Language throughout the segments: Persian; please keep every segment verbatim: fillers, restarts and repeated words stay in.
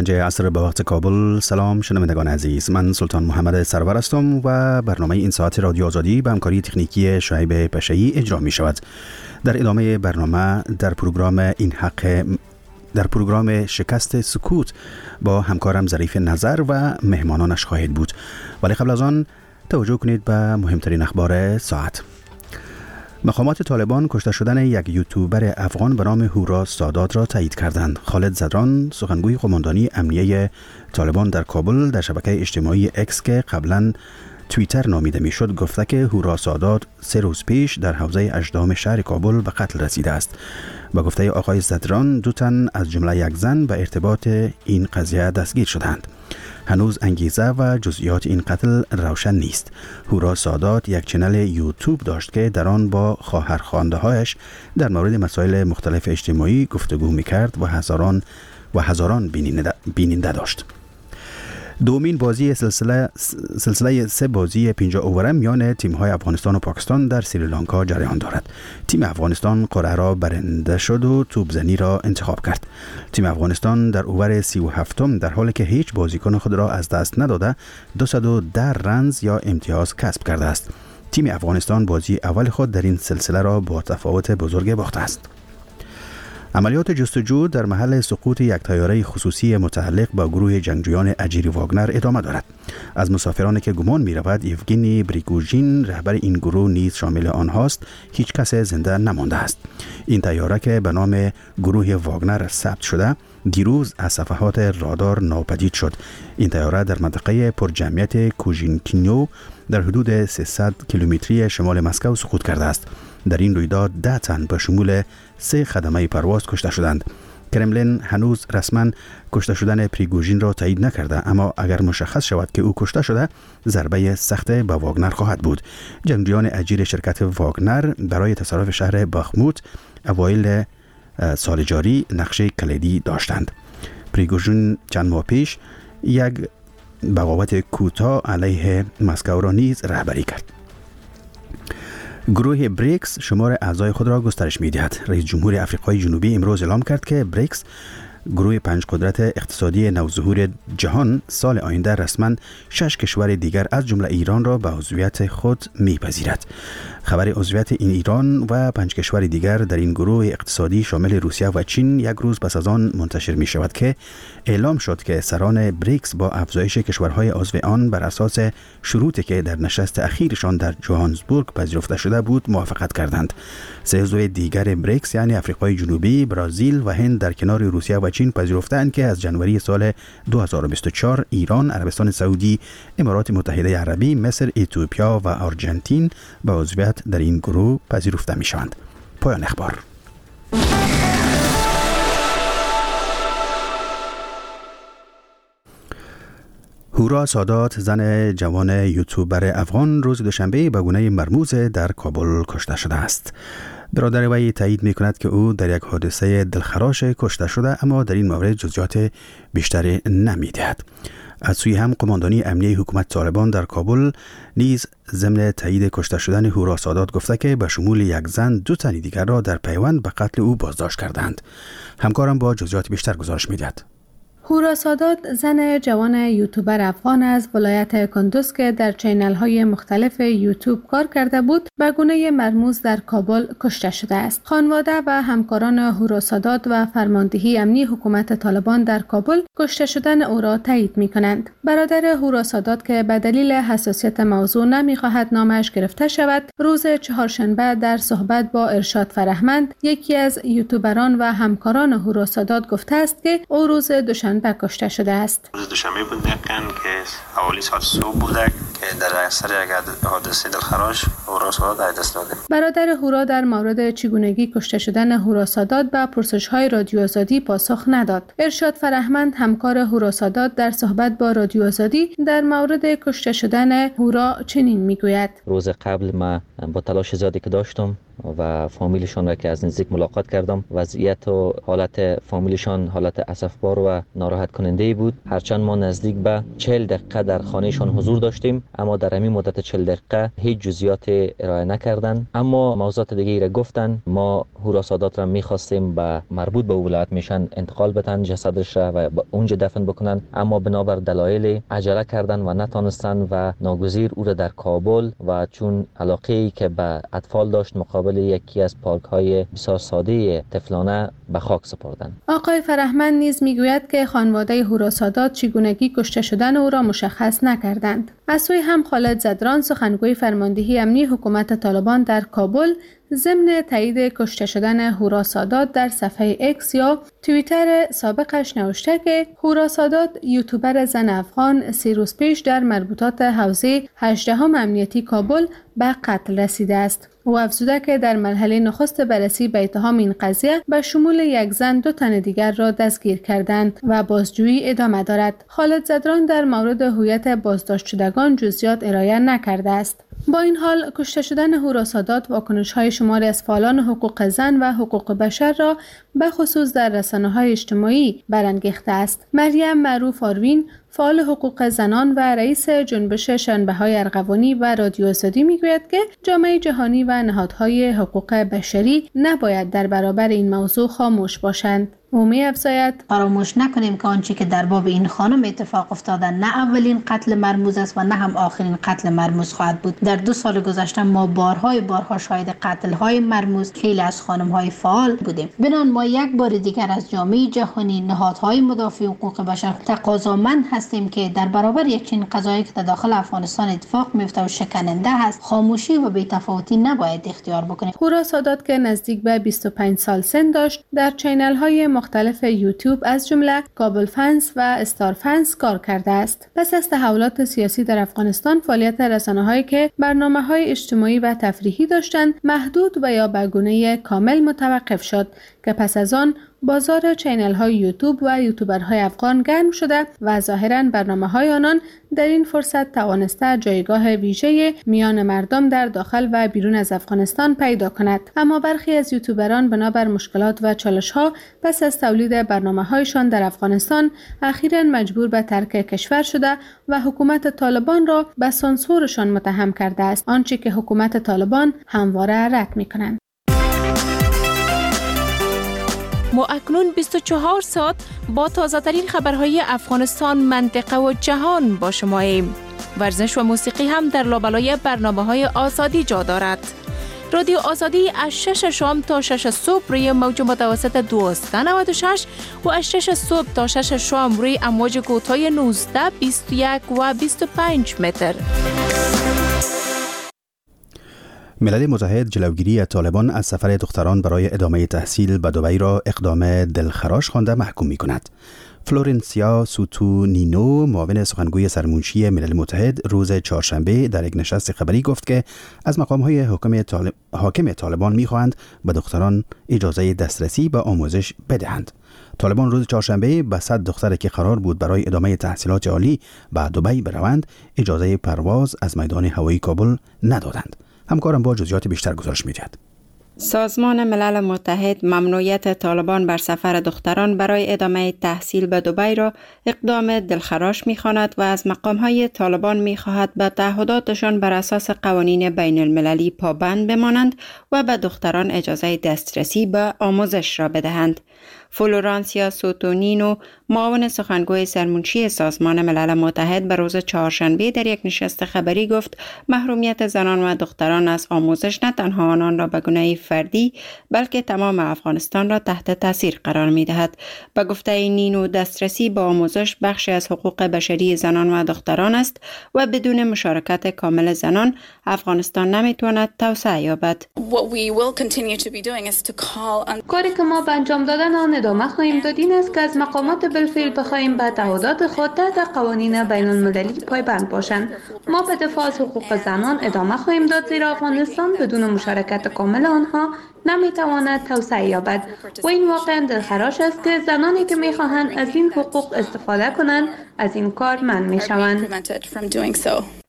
پنج عصر به وقت کابل. سلام شنوندگان عزیز، من سلطان محمد سرور هستم و برنامه این ساعت رادیو آزادی به همکاری تکنیکی شعیب پشه‌ای اجرا می شود. در ادامه برنامه در پروگرام این حق در پروگرام شکست سکوت با همکارم ظریف نظر و مهمانانش خواهد بود، ولی قبل از آن توجه کنید به مهمترین اخبار ساعت. مقامات طالبان کشته شدن یک یوتیوبر افغان به نام هورا سادات را تایید کردند. خالد زدران، سخنگوی قماندانی امنیه طالبان در کابل، در شبکه اجتماعی اکس که قبلا توییتر نامیده میشد گفته که هورا سادات سه روز پیش در حوزه اژدهم شهر کابل به قتل رسیده است. با گفته آقای زدران، دو تن از جمله یک زن به ارتباط این قضیه دستگیر شدند. هنوز انگیزه و جزئیات این قتل روشن نیست. هورا سادات یک چنل یوتیوب داشت که در آن با خواهرخوانده‌هایش در مورد مسائل مختلف اجتماعی گفتگو می‌کرد و هزاران و هزاران بیننده, بیننده داشت. دومین بازی سلسله سلسله سه بازی پنجاه اووره میان تیم‌های افغانستان و پاکستان در سریلانکا جریان دارد. تیم افغانستان قرعه را برنده شد و توپزنی را انتخاب کرد. تیم افغانستان در اوور سی و هفتم در حالی که هیچ بازیکن خود را از دست نداده دویست و ده رنز یا امتیاز کسب کرده است. تیم افغانستان بازی اول خود در این سلسله را با تفاوت بزرگ باخته است. عملیات جستجو در محل سقوط یک طیاره خصوصی متعلق با گروه جنگجویان اجیر واگنر ادامه دارد. از مسافرانی که گمان می رود یوگینی پریگوژین رهبر این گروه نیز شامل آنهاست، هیچ کس زنده نمانده است. این طیاره که به نام گروه واگنر ثبت شده دیروز از صفحات رادار ناپدید شد. این طیاره در منطقه پرجمعیت کوژینکینیو در حدود سیصد کیلومتری شمال مسکو سقوط کرده است. در این رویداد ده تن به شمول سه خدمه پرواز کشته شدند. کرملین هنوز رسما کشته شدن پریگوژین را تایید نکرده، اما اگر مشخص شود که او کشته شده ضربه سخت به واگنر خواهد بود. جنگجویان اجیر شرکت واگنر برای تصرف شهر باخموت اوایل سال جاری نقشه کلیدی داشتند. پریگوژین چند ماه پیش یک بغاوت کوتاه علیه مسکو را نیز رهبری کرد. گروه بریکس شمار اعضای خود را گسترش می‌دهد. رئیس جمهور آفریقای جنوبی امروز اعلام کرد که بریکس، گروه پنج قدرت اقتصادی نوظهور جهان، سال آینده رسما شش کشور دیگر از جمله ایران را به عضویت خود میپذیرد. خبر عضویت این ایران و پنج کشور دیگر در این گروه اقتصادی شامل روسیه و چین یک روز پس از آن منتشر می شود که اعلام شد که سران بریکس با افزایش کشورهای عضو آن بر اساس شروطی که در نشست اخیرشان در جوهانسبورگ پذیرفته شده بود موافقت کردند. سه عضو دیگر بریکس یعنی آفریقای جنوبی، برزیل و هند در کنار روسیه و چین پذیرفتند که از جنوری سال دو هزار و بیست و چهار ایران، عربستان سعودی، امارات متحده عربی، مصر، اتیوپیا و آرژانتین به عضویت در این گروه پذیرفته می شوند. پایان اخبار. هورا سادات، زن جوان یوتیوبر افغان، روز دوشنبه به گونه مرموز در کابل کشته شده است. برادر وی تایید می کند که او در یک حادثه دلخراش کشته شده، اما در این مورد جزئیات بیشتری نمی دهد. از سوی هم قماندانی امنیه حکومت طالبان در کابل نیز ضمن تایید کشته شدن هورا سادات گفته که به شمول یک زن دو تن دیگر را در پیوند به قتل او بازداشت کردند. همکارم با جزئیات بیشتر گزارش می‌دهد. هورا سادات، زن جوان یوتیوبر افغان از ولایت کندوز که در چینل های مختلف یوتیوب کار کرده بود، به گونه مرموز در کابل کشته شده است. خانواده و همکاران هورا سادات و فرماندهی امنی حکومت طالبان در کابل کشته شدن او را تایید می کنند. برادر هورا سادات که به دلیل حساسیت موضوع نمی خواهد نامش گرفته شود، روز چهارشنبه در صحبت با ارشاد فرهمند، یکی از یوتیوبران و همکاران هورا سادات گفته است که او روز دوشنبه کشته شده است. روز دوشنبه بود دقیقاً که حوالی ساعت صبح بوده که در اثر یک حادثه دلخراش هورا سادات دست داده. برادر هورا در مورد چگونگی کشته شدن هورا سادات به پرسش‌های رادیو آزادی پاسخ نداد. ارشاد فرهمند، همکار هورا سادات، در صحبت با رادیو آزادی در مورد کشته شدن هورا چنین میگوید: روز قبل ما با تلاش زیادی که داشتم و فامیلشان را که از نزدیک ملاقات کردم، وضعیت و حالت فامیلشان حالت اسفبار و ناراحت کننده بود. هرچند ما نزدیک به چهل دقیقه در خانهشان حضور داشتیم، اما در همین مدت چهل دقیقه هیچ جزئیات دیگه ارائه نکردن، اما موضوعات دیگه را گفتن. ما هوراسادات را میخواستیم به مربوط به ولایت میشن انتقال بدن جسدش را و اونجا دفن بکنن، اما بنابر دلایل عجله کردن و نتونستن و ناگزیر او را در کابل و چون علاقه‌ای که به اطفال داشت مقابل یکی از پارک های بسیار ساده طفلانه به خاک سپردن. آقای فرهمند نیز میگوید که خانواده هوراسادات چگونگی کشته شدن او را مشخص نکردند. از سوی هم خالد زدران سخنگوی فرماندهی امنی حکومت طالبان در کابل ضمن تایید کشته شدن هوراسادات در صفحه اکس یا توییتر سابقش نوشته که هوراسادات یوتیوبر زن افغان سی روز پیش در مربوطات حوزه هجدهم امنیتی کابل به قتل رسیده است. او افزوده که در مرحله نخست بررسی به اتهام این قضیه به شمول یک زن دو تن دیگر را دستگیر کردند و بازجویی ادامه دارد. خالد زدران در مورد هویت بازداشت شدگان جزئیات ارائه نکرده است. با این حال کشته شدن هوراسادات واکنش‌های شماری از فعالان حقوق زن و حقوق بشر را به خصوص در رسانه‌های اجتماعی برانگیخته است. مریم معروف آروین فعال حقوق زنان و رئیس جنبش شنبه‌های ارغوانی و رادیو آزادی میگوید که جامعه جهانی و نهادهای حقوق بشری نباید در برابر این موضوع خاموش باشند. او می‌افزاید فراموش نکنیم که آنچه که در باب این خانم اتفاق افتاده نه اولین قتل مرموز است و نه هم آخرین قتل مرموز خواهد بود. در دو سال گذشته ما بارهای بارها شاهد قتل‌های مرموز خیلی از خانم‌های فعال بودیم. بنان ما یک بار دیگر از جامعه جهانی، نهادهای مدافع حقوق بشر تقاضامند هستیم که در برابر یک چنین قضایی که در داخل افغانستان اتفاق میفته و شکننده هست، خاموشی و بی‌تفاوتی نباید اختیار بکنیم. هوراسادات که نزدیک به بیست و پنج سال سن داشت، در چینل‌های مختلف یوتیوب از جمله کابل فنس و استار فنس کار کرده است. پس از تحولات سیاسی در افغانستان، فعالیت رسانه‌هایی که برنامه‌های اجتماعی و تفریحی داشتند محدود و یا به گونه کامل متوقف شد که پس از آن بازار چینل های یوتیوب و یوتیوبرهای افغان گرم شده و ظاهراً برنامه‌های آنان در این فرصت توانسته جایگاه ویژه میان مردم در داخل و بیرون از افغانستان پیدا کند. اما برخی از یوتیوبران بنابر مشکلات و چالش‌ها پس از تولید برنامه‌هایشان در افغانستان اخیراً مجبور به ترک کشور شده و حکومت طالبان را به سانسورشان متهم کرده است، آنچه که حکومت طالبان همواره رد می‌کنند. ما اکنون بیست و چهار ساعت با تازه ترین خبرهای افغانستان، منطقه و جهان با شما ایم. ورزش و موسیقی هم در لابلای برنامه های آزادی جا دارد. رادیو آزادی از شش شام تا شش صبح روی موج متوسط دویست و نود و شش و از شش صبح تا شش شام روی امواج کوتاه نوزده، بیست و یک و بیست و پنج متر. ملل متحد جلوگیری طالبان از سفر دختران برای ادامه تحصیل به دبی را اقدام دلخراش خوانده محکوم می کند. فلورنسیا سوتونینو، معاون سخنگوی سرمنشی ملل متحد، روز چهارشنبه در یک نشست خبری گفت که از مقام‌های حاکم طالب... حاکم طالبان می‌خواهند به دختران اجازه دسترسی به آموزش بدهند. طالبان روز چهارشنبه به صد دختر که قرار بود برای ادامه تحصیلات عالی به دبی بروند اجازه پرواز از میدان هوایی کابل ندادند. همکارم با جزئیات بیشتر گزارش می‌دهد. سازمان ملل متحد ممنوعیت طالبان بر سفر دختران برای ادامه تحصیل به دبی را اقدام دلخراش می‌خواند و از مقام‌های طالبان می‌خواهد به تعهداتشان بر اساس قوانین بین المللی پابند بمانند و به دختران اجازه دسترسی به آموزش را بدهند. فلورانسیا سوتونینو، معاون سخنگوی سرمنشی سازمان ملل متحد، به روز چهارشنبه در یک نشست خبری گفت محرومیت زنان و دختران از آموزش نه تنها آنان را به گونه فردی بلکه تمام افغانستان را تحت تاثیر قرار می دهد. به گفته نینو، دسترسی به آموزش بخشی از حقوق بشری زنان و دختران است و بدون مشارکت کامل زنان افغانستان نمی تواند توسعه یابد. کاری که ما به انجام دادن آن ادامه خواهیم داد این است که از مقامات بالفعل بخواهیم به تعهدات خود تحت قوانین بین المللی پایبند باشند. ما به دفاع از حقوق زنان ادامه خواهیم داد، زیرا افغانستان بدون مشارکت کامل آنها نمیتواند توسعه یابد و این واقعا دلخراش است که زنانی که میخواهند از این حقوق استفاده کنند از این کار منع میشوند.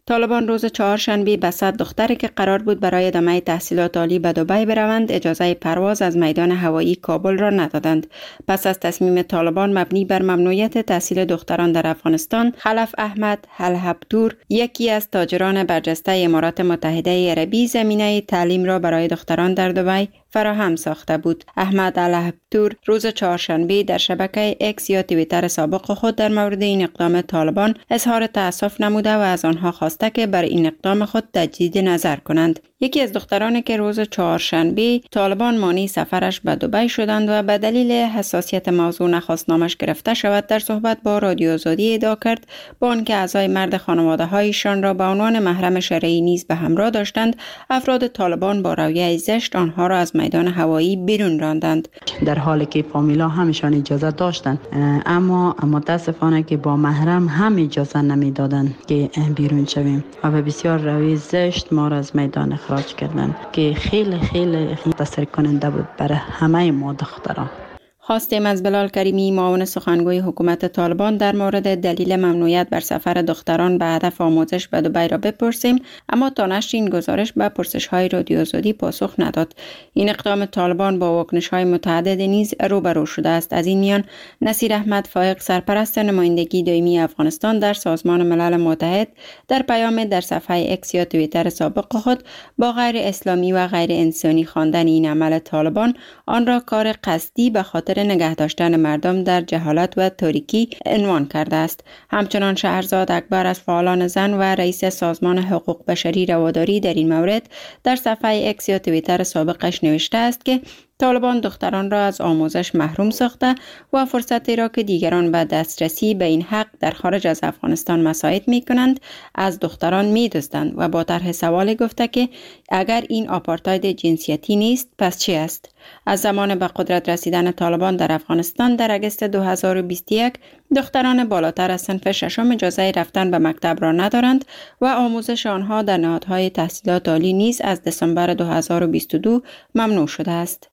طالبان روز چهارشنبه به صد دختری که قرار بود برای ادامه تحصیلات عالی به دبی بروند اجازه پرواز از میدان هوایی کابل را ندادند. پس از تصمیم طالبان مبنی بر ممنوعیت تحصیل دختران در افغانستان، خلف احمد الهبتور، یکی از تاجران برجسته امارات متحده عربی، زمینه تعلیم را برای دختران در دبی فراهم ساخته بود. احمد الهبتور روز چهارشنبه در شبکه اکس یا توییتر سابق خود در مورد این اقدام طالبان اظهار تأسف نموده و از آنها خواسته که بر این اقدام خود تجدید نظر کنند. یکی از دخترانی که روز چهارشنبه طالبان مانع سفرش به دبی شدند و به دلیل حساسیت موضوع نخواست نامش گرفته شود، در صحبت با رادیو آزادی ادعا کرد با آنکه اعضای مرد خانواده هایشان را به عنوان محرم شرعی نیز به همراه داشتند، افراد طالبان با رویه زشت آنها را از میدان هوایی بیرون راندند. در حالی که فامیلا همشان اجازه داشتند، اما متاسفانه که با محرم هم اجازه نمیدادند که بیرون شویم و به بسیار روی زشت ما را از میدان اخراج کردند که خیلی خیلی تاثیر کننده بود برای همه ما دختران. خواستیم از بلال کریمی، معاون سخنگوی حکومت طالبان، در مورد دلیل ممنوعیت بر سفر دختران به هدف آموزش به دبی را بپرسیم، اما تا نشر این گزارش به پرسش‌های رادیو آزادی پاسخ نداد. این اقدام طالبان با واکنش‌های متعدد نیز روبرو شده است. از این میان نصیر احمد فائق، سرپرست نمایندگی دائمی افغانستان در سازمان ملل متحد، در پیام در صفحه اکس یا توییتر سابق خود با غیر اسلامی و غیر انسانی خواندن این عمل طالبان، آن را کار قصدی به خاطر نگه داشتن مردم در جهالت و تاریکی عنوان کرده است. همچنان شهرزاد اکبر از فعالان زن و رئیس سازمان حقوق بشری رواداری در این مورد در صفحه اکس یا توییتر سابقش نوشته است که طالبان دختران را از آموزش محروم ساخته و فرصتی را که دیگران به دسترسی به این حق در خارج از افغانستان مساعد می کنند از دختران می دزدند و با طرح سوال گفته که اگر این آپارتاید جنسیتی نیست پس چی است؟ از زمان به قدرت رسیدن طالبان در افغانستان در اگست دو هزار و بیست و یک دختران بالاتر از صنف ششم اجازه رفتن به مکتب را ندارند و آموزش آنها در نهادهای تحصیلات عالی نیز از دسامبر دو هزار و بیست و دو ممنوع شده است.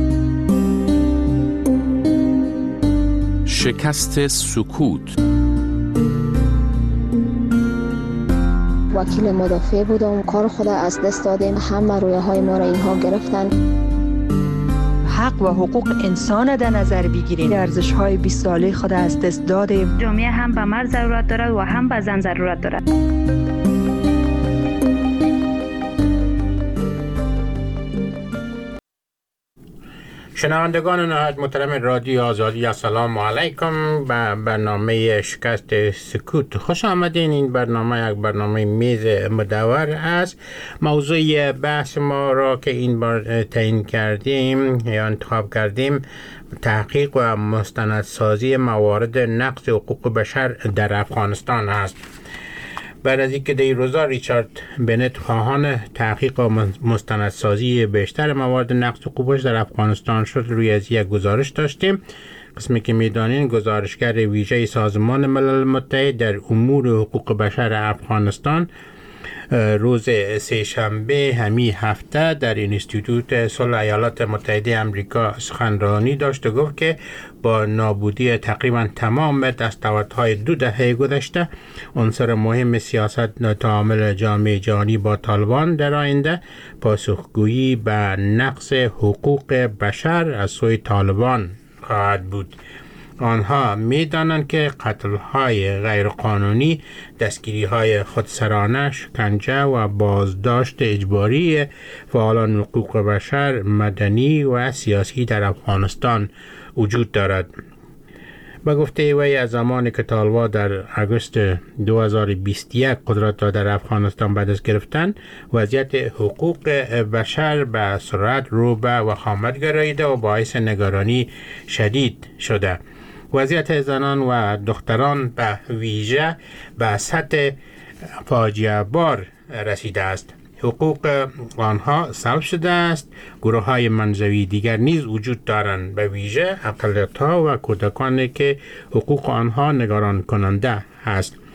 شکست سکوت. وکیل مدافع بودم، کار خود از دست دادیم، همه رویه های ما را اینها گرفتن. حق و حقوق انسان در نظر بگیریم. ارزش های بیست ساله خود از دست دادیم. جامعه هم به مرد ضرورت دارد و هم به زن ضرورت دارد. شنوندگان نهایت محترم رادیو آزادی، السلام علیکم. به برنامه شکست سکوت خوش آمدین. این برنامه یک برنامه میز مدور است. موضوع بحث ما را که این بار تعیین کردیم یا انتخاب کردیم تحقیق و مستندسازی موارد نقض حقوق بشر در افغانستان است. بعد از اینکه در روزا ریچارد بنت خواهان تحقیق و مستندسازی بیشتر موارد نقض حقوق بشر در افغانستان شد، روی از یک گزارش داشتیم. قسمی که میدانین گزارشگر ویژه سازمان ملل متحد در امور حقوق بشر افغانستان روز سه شنبه همین هفته در اینستیتوت صلح ایالات متحده آمریکا سخنرانی داشت و گفت که با نابودی تقریبا تمام دستاوردهای دو دهه گذشته، عنصر مهم سیاست تعامل جامعه جهانی با طالبان در آینده پاسخگویی به نقض حقوق بشر از سوی طالبان خواهد بود. آنها می‌دانند که قتل‌های غیرقانونی، دستگیری‌های خودسرانه، شکنجه و بازداشت اجباری فعالان حقوق بشر مدنی و سیاسی در افغانستان وجود دارد. به گفته وی از زمانی که طالبان در اگست دو هزار و بیست و یک قدرت را در افغانستان به دست گرفتند، وضعیت حقوق بشر به سرعت رو به وخامت گراییده و باعث نگرانی شدید شده. وضعیت زنان و دختران به ویژه به سطح فاجعه بار رسیده است. حقوق آنها سلب شده است. گروه های منزوی دیگر نیز وجود دارند، به ویژه اقلیت‌ها و کودکانی که حقوق آنها نگران کننده است.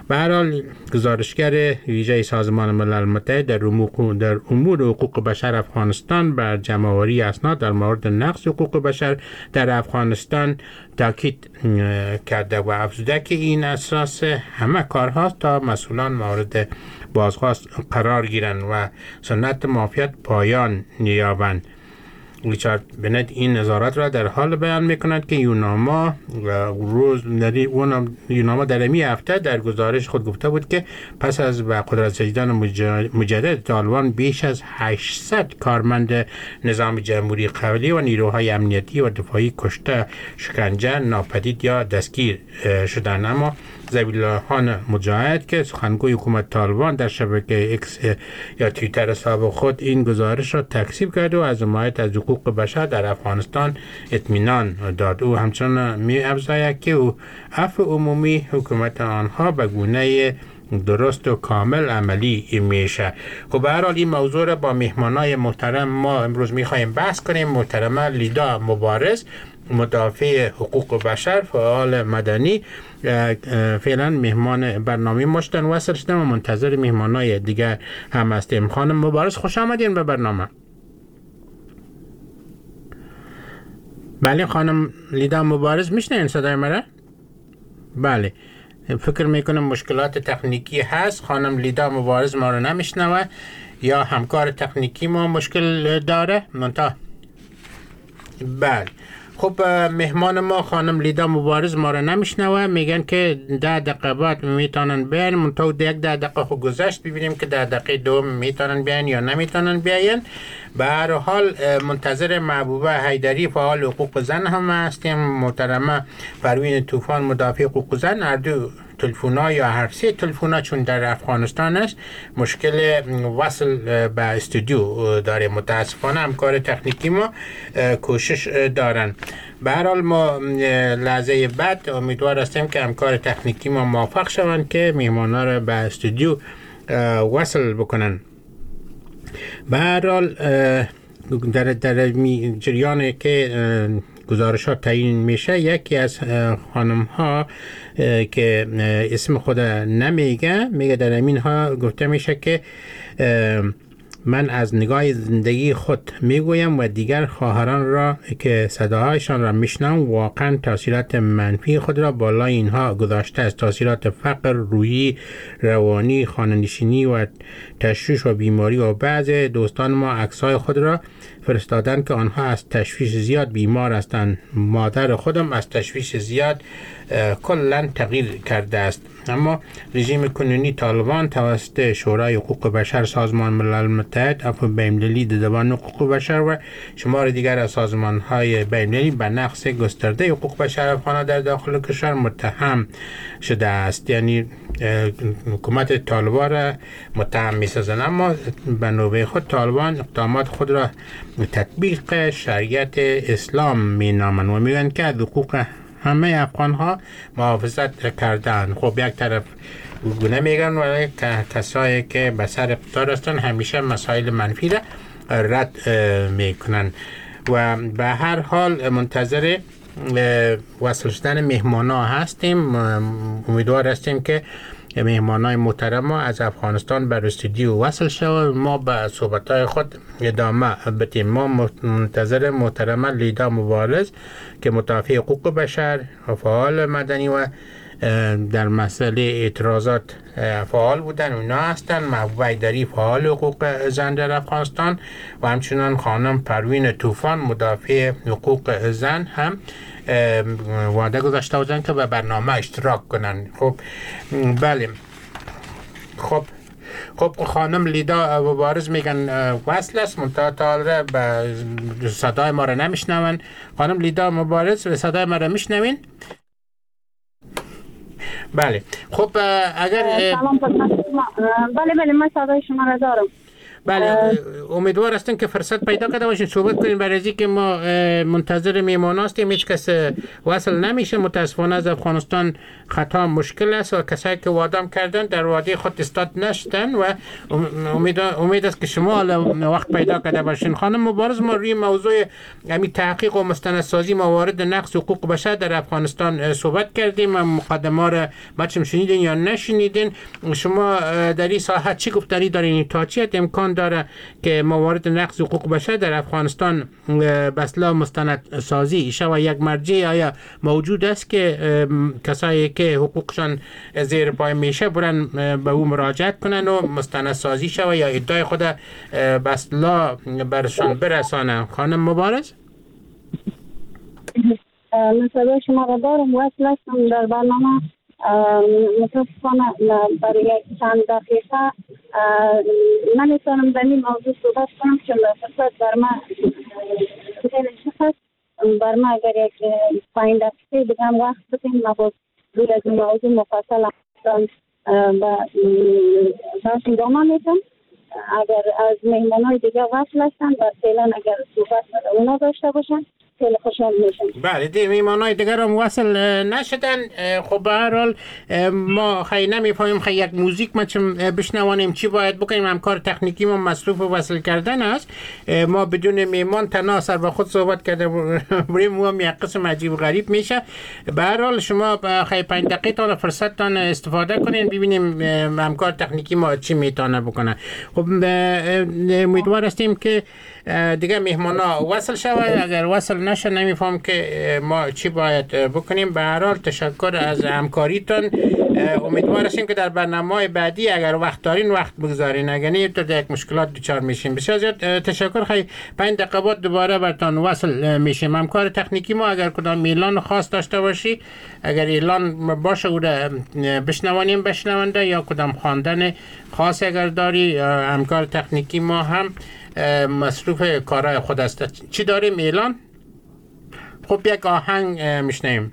به هر حال گزارشگر ویژه سازمان ملل متحد در امور در امور حقوق بشر افغانستان بر جمع‌آوری اسناد در مورد نقض حقوق بشر در افغانستان تاکید کرده و افزوده که این اساس همه کارهاست تا مسئولان مورد بازخواست قرار گیرند و سنت مافیات پایان یابند. ریچارد بنت این نظارت را در حال بیان می‌کند که یوناما روز یوناما در این هفته در گزارش خود گفته بود که پس از به قدرت رسیدن مجدد طالبان بیش از هشتصد کارمند نظام جمهوری قبلی و نیروهای امنیتی و دفاعی کشته، شکنجه، ناپدید یا دستگیر شدند. اما ذبیح الله مجاهد که سخنگوی حکومت طالبان در شبکه ایکس یا توییتر حساب خود این گزارش را تکذیب کرد و از حمایت از حقوق بشر در افغانستان اطمینان داد. او همچنان می افزاید که او عفو عمومی حکومت آنها به گونه درست و کامل عملی میشه. خب به هر حال این موضوع را با مهمانای محترم ما امروز میخوایم بحث کنیم. محترمه لیدا مبارز، مدافع حقوق بشر، فعال مدنی، فعلا مهمان برنامه مشتن وصل شدم و منتظر مهمانای دیگر هم هستیم. خانم مبارز خوش آمدین به برنامه. بله خانم لیدا مبارز میشنین صدای مرا؟ بله، فکر میکنم مشکلات تکنیکی هست. خانم لیدا مبارز ما رو نمیشنوه یا همکار تکنیکی ما مشکل داره منتها. بله خب مهمان ما خانم لیدا مبارز ما رو نمیشنوه، میگن که ده دقیقه بعد میتونن بیان، منتها یک ده دقیقه خود گذشت، ببینیم که ده دقیقه دوم میتونن بیان یا نمیتونن بیان. به هر حال منتظر محبوبه حیدری فعال حقوق زن هم هستیم، محترمه پروین طوفان مدافع حقوق زن. هر دو تلفونا یا هر سه تلفونا چون در افغانستان است مشکل وصل به استودیو داره. متاسفانه همکار تکنیکی ما کوشش دارن. به هر حال ما لحظه بعد امیدوار هستیم که همکار تکنیکی ما موفق شوند که مهمانا را به استودیو وصل بکنن. به هر حال در در جریان که گزارش ها تعیین میشه، یکی از خانم ها که اسم خود نمیگه میگه در امین ها گفته میشه که من از نگاه زندگی خود میگویم و دیگر خواهران را که صداهایشان را میشنم واقعا تاثیرات منفی خود را بالای اینها گذاشته است. تاثیرات فقر، روحی، روانی، خانه‌نشینی و تشویش و بیماری و بعض دوستان ما عکس‌های خود را فرستادن که آنها از تشویش زیاد بیمار هستند. مادر خودم از تشویش زیاد کلا تغییر کرده است. اما رژیم کنونی طالبان توسط شورای حقوق بشر، سازمان ملل متحد، عفو بین‌المللی دیدبان حقوق بشر و شمار دیگر از سازمان‌های بین‌المللی به نقض گسترده حقوق بشر افغان‌ها در داخل کشور متهم شده است. یعنی حکومت طالبان را متهم می‌سازند. اما به نوبه خود طالبان اقدامات خود را تطبیق شریعت اسلام می‌نامند و می‌گویند که از حقوق همه افغان‌ها محافظت کردند. خب یک طرف گونه میگن و کسایی که به سر اقتدار هستند همیشه مسائل منفی را رد میکنن. و به هر حال منتظر وصل شدن مهمانا هستیم. امیدوار هستیم که مهمانای محترم از افغانستان بر استودیو وصل شود، ما به صحبت‌های خود ادامه بدیم. ما منتظر محترمه لیدا مبارز که مدافع حقوق بشر و فعال مدنی و در مسئله اعتراضات فعال بودن اونا هستن، محبوبه حیدری فعال حقوق زن در افغانستان و همچنان خانم پروین طوفان مدافع حقوق زن هم وعده گذاشته بودن که به برنامه اشتراک کنن. خب بله خب خب خانم لیدا مبارز میگن وصل است، منتها تا به صدای ما را نمیشنون. خانم لیدا مبارز به صدای ما را میشنوین؟ بله خب اگر سلام. بله بله من صدای شما را دارم. بله امیدوار هستیم که فرصت پیدا کرده باشین صحبت کنیم. برای از که ما منتظر میهمان هستیم، هیچ کس وصل نمیشه متاسفانه. از افغانستان خطا مشکل است و کسایی که وادام کردن در وعده خود استاد نشدن و امید امید است که شما وقت پیدا کرده باشین. خانم مبارز، ما روی موضوع همین تحقیق و مستندسازی موارد نقض حقوق بشر در افغانستان صحبت کردیم. مقدمه را بچم شنیدین یا نشنیدین؟ شما در این ساحه چی گفتاری دارین؟ تا چی امکان داره که موارد نقض حقوق بشر در افغانستان به اصطلاح مستندسازی شود؟ یک مرجع آیا موجود است که کسایی که حقوقشان زیر پای میشه برن به او مراجعت کنن و مستندسازی شود یا ادعای خود به اصطلاح برشان برسانه؟ خانم مبارز، من صدای شما را دارم، وصل هستم در برنامه. متاسفانه برای یک چند دقیقه نمیتونم در این موضوع صحبت کنم چون فرصت بر من خیلی شخص. بر من اگر یک پنج دقیقه بگم وقت بدیم، ما باز روی از این موضوع مفصل باش ادامه میدم. اگر از مهمانای دیگه وصل هستن و فعلا اگر صحبت اونا داشته باشن خیلی خوشحال میشم. بله، دی میمانای دیگر هم وصل نشدن. خب به هر حال ما خیلی نمیفهمیم. خیلی یک موزیک ما چون بشنوانیم چی باید بکنیم. همکار تکنیکی ما مصروف وصل کردن است. ما بدون میمان تنها سر با خود صحبت کرده بریم ما یک قسم عجیب و غریب میشه. به هر حال شما خیلی پنج دقیقه تا فرصت تان استفاده کنین ببینیم همکار تکنیکی ما چی میتونه بکنه. خب امیدوار هستیم که دیگه مهمانا وصل شود. اگر وصل نشه نمیفهم که ما چی باید بکنیم. به هر حال تشکر از همکاریتون. امیدوار هستیم که در برنامه‌های بعدی اگر وقت دارین وقت بگذارین، اگر نه تو یک مشکلات دچار میشین. بسیار زیاد تشکر. خیلی پنج دقیقه بعد دوباره براتون وصل میشیم. همکار تکنیکی ما اگر کدام اعلان خاص داشته باشی، اگر اعلان باشه او بشنوانیم بشنونده یا کدام خواندن خاص اگر داری، همکار تکنیکی ما هم مصروف کارهای خود است. چی داریم اعلان؟ خب یک آهنگ میشنیم.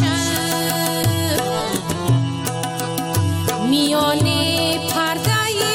میانه پرده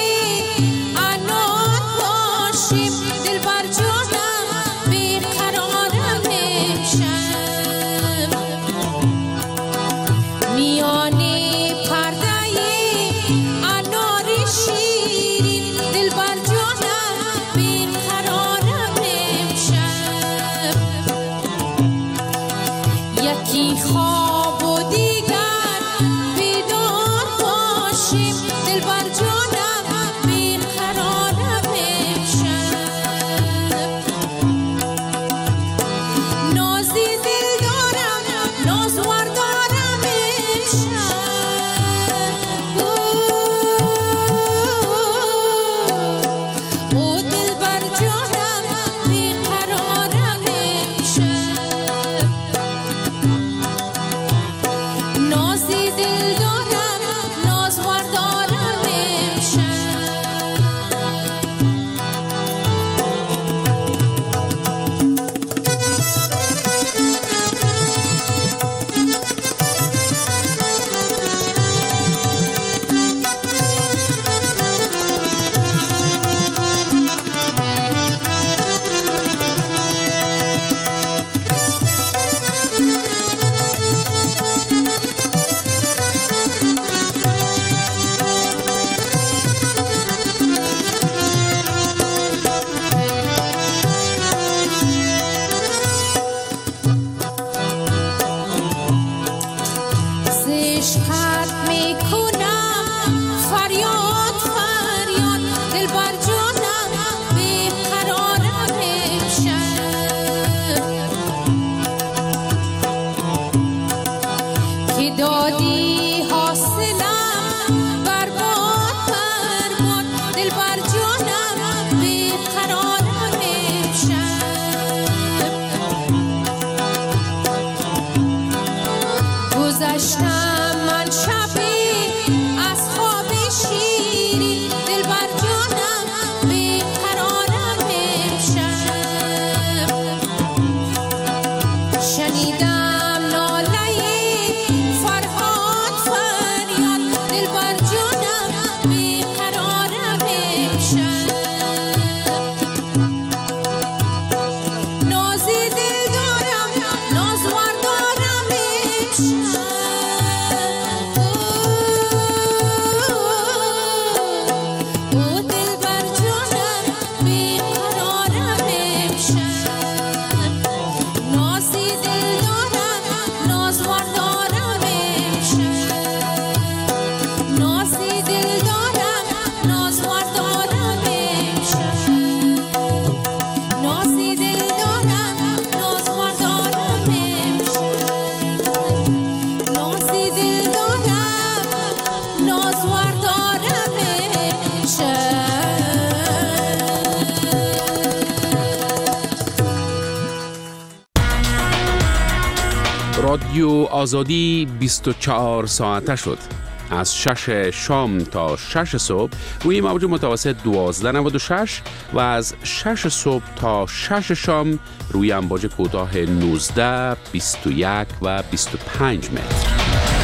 رادیو آزادی بیست و چهار ساعته شد. از شش شام تا شش صبح روی موج متوسط دوازده نود و شش و از شش صبح تا شش شام روی امواج کوتاه نوزده، بیست و یک و بیست و پنج متر.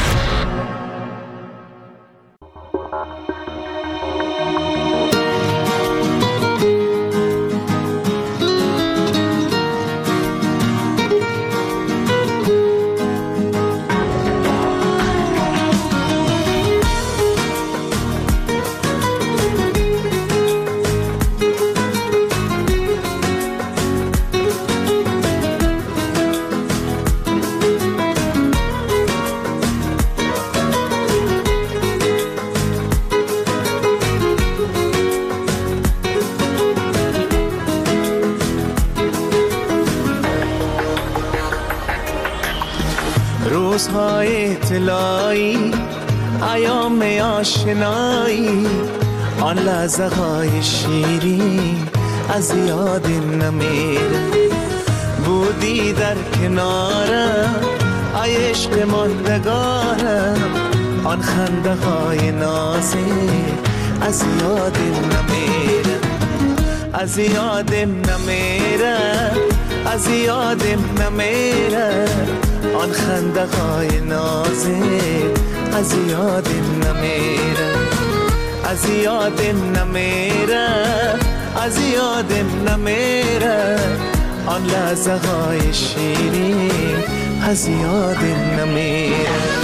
روزهای طلایی، ایام آشنایی، آن لحظه های شیرین از یاد نمیره. بودی در کنارم ای عشق ماندگارم، آن خنده های نازک از یاد نمیره. از یادم نمیره، از یادم نمیره، آن خنده های نازک از یادم نمیره. از یادم نمیره، از یادم نمیره، آن لحظه های شیرین از یادم نمیره.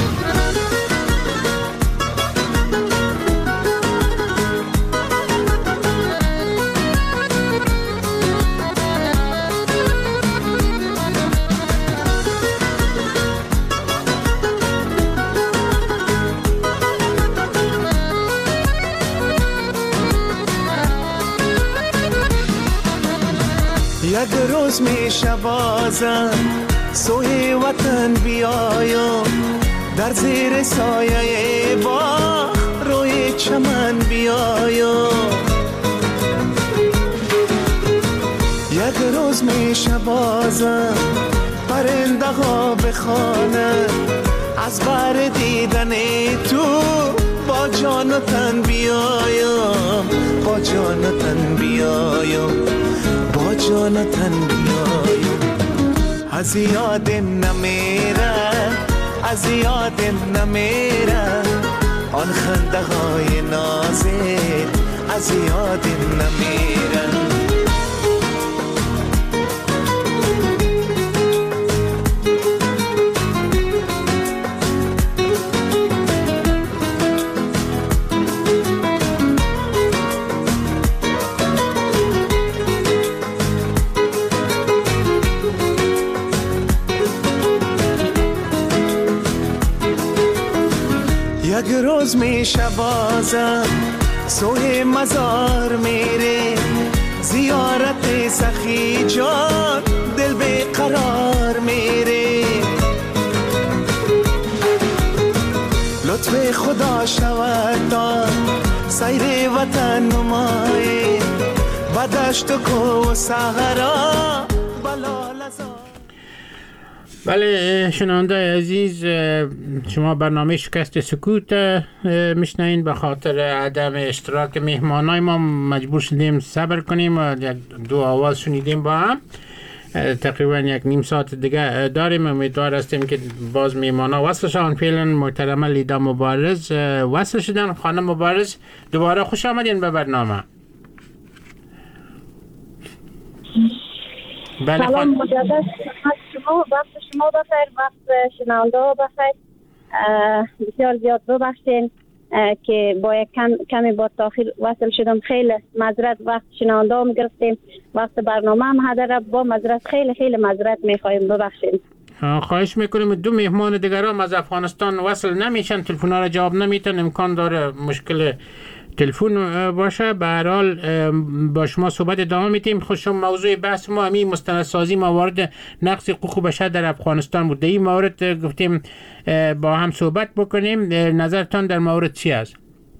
یک روز میشه بازم سوی وطن بیایم، در زیر سایه باغ روی چمن بیایم. یک روز میشه بازم پرنده ها بخوانند، از بر دیدن تو با جان و تن بیایم، با جان و تن بیایم، با جان و تن بیایم. از یادم نمیره، از یادم نمیره، آن خنده های نازک از یادم نمیره. یک روز میشه بازم سوی مزار میره، زیارت سخی جان دل به قرار میره. لطف خدا شود تا سیر وطن نمایی، بدشت و کو و صحرا بلال. بله شنونده عزیز، شما برنامه شکست سکوت میشنین. به خاطر عدم اشتراک مهمانای ما مجبور شدیم صبر کنیم و یک دو آواز شنیدیم با هم. تقریبا یک نیم ساعت دیگه داریم. امیدوار هستیم که باز مهمانا وصل شدن. فعلا محترمه لیدا مبارز وصل شدن. خانم مبارز دوباره خوش آمدین به برنامه. بله سلام مجدد شما، وقت شما بخیر، وقت شنونده ها بخیر. بسیار زیاد ببخشین که با یک کم کمی با تاخیر وصل شدم، خیلی معذرت، وقت شنونده ها میگرفتیم، وقت برنامه هم هدر، با معذرت، خیلی خیلی معذرت میخوایم، ببخشید. خواهش میکنیم. دو مهمان دیگر هم از افغانستان وصل نمیشن، تلفن ها را جواب نمیتن، امکان داره مشکل تلفن باشه. به هر حال با شما صحبت ادامه میتیم. خوشم موضوع بحث ما همین مستندسازی موارد نقض حقوق بشر در افغانستان بود. در این مورد گفتیم با هم صحبت بکنیم. نظرتان در مورد چی است؟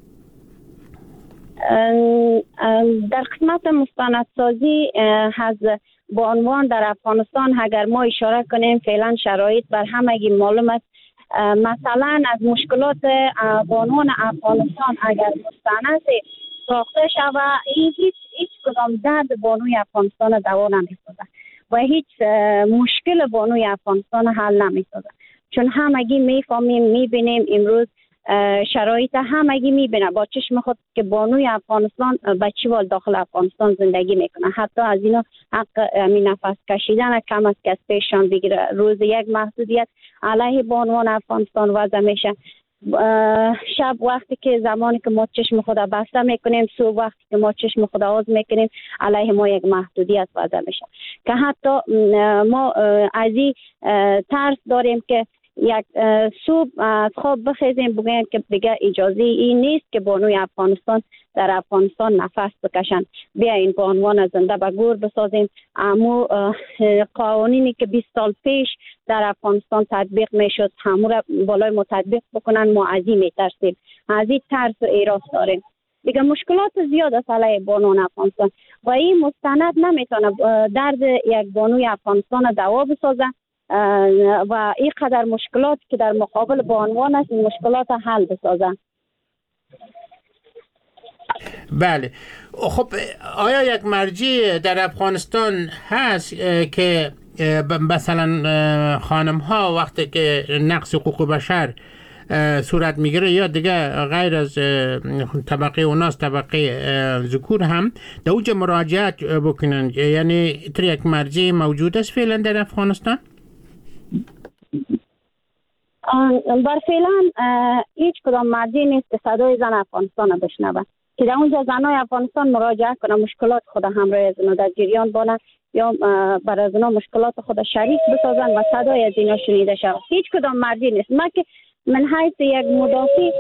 در قسمت مستندسازی از با عنوان در افغانستان اگر ما اشاره کنیم، فعلا شرایط بر همگی معلوم است. مثلا از مشکلات قانون افغانستان اگر مستند ساخته شود، این هیچ هیچ کدام درد بانوی افغانستان دوا نمی‌سازد و هیچ مشکل بانوی افغانستان حل نمی‌سازد، چون همگی میفهمیم، میبینیم امروز شرایط همگی میبینه با چشم خود که بانوی افغانستان بچه‌وال داخل افغانستان زندگی میکنه. حتی از اینا حق می نفس کشیدن کم از که از پیششان بگیره. روز یک محدودیت علیه بانوان افغانستان وضع میشه. شب وقتی که زمانی که ما چشم خود بسته میکنیم، صبح وقتی که ما چشم خود باز میکنیم، علیه ما یک محدودیت وضع میشه که حتی ما از این ترس داریم که یک صبح از خواب بخیزیم بگویم که دیگه اجازه این نیست که بانوی افغانستان در افغانستان نفس بکشن، بیاین به عنوان زنده به گور بسازیم. امو قوانینی که بیست سال پیش در افغانستان تطبیق میشد همو را بالای ما تطبیق بکنن، ما از این میترسیم، از این ترس و ایراس داریم. دیگه مشکلات زیاد است علیه بانوان افغانستان و این مستند نمیتونه درد یک بانوی افغانستان دوا بسازه و این قدر مشکلات که در مقابل با عنوان است این مشکلات حل بسازن. بله. خب آیا یک مرجع در افغانستان هست که مثلا خانم ها وقتی که نقض حقوق بشر صورت میگیره یا دیگه غیر از طبقه اوناس طبقه ذکور هم در اونجا مراجعت بکنن؟ یعنی تر یک مرجع موجود است فعلا در افغانستان؟ بر فعلا هیچ کدام مرجع نیست که صدای زن افغانستان بشنوه که در اونجا زنای افغانستان مراجعه کنه، مشکلات خود همراه از اونا در جریان بانه یا بر از اونا مشکلات خود شریک بسازن و صدای از اینا شنیده شود. هیچ کدام مرجع نیست. من که من حیث یک مدافع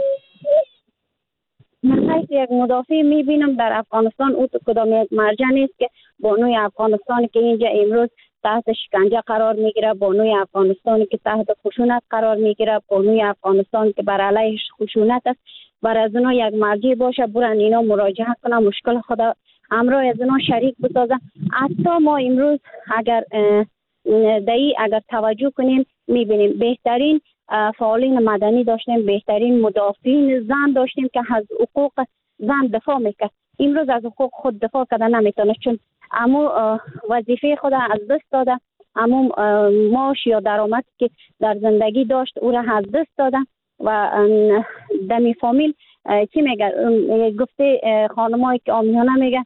من حیث یک مدافع میبینم در افغانستان او کدام یک مرجع نیست که بانوی افغانستان که اینجا امروز تحت شکنجه قرار میگیره، بانوی افغانستانی که تحت خشونت قرار میگیره، بانوی افغانستان که بر علیه خشونت است، بر از اونا یک مرجع باشه برن اینا مراجعه کنن، مشکل خود همراه از اونا شریک بسازن. حتی ما امروز اگر دایی اگر توجه کنیم میبینیم بهترین فعالین مدنی داشتیم، بهترین مدافعین زن داشتیم که از حقوق زن دفاع میکرد. امروز از حقوق خود دفاع کردن نمیتونه، چون امو وظیفه خود از دست داده، امو معاش یا درآمد که در زندگی داشت او را از دست داده و دمی فامیل چی میگه گفته خانمایی که آمیانه میگه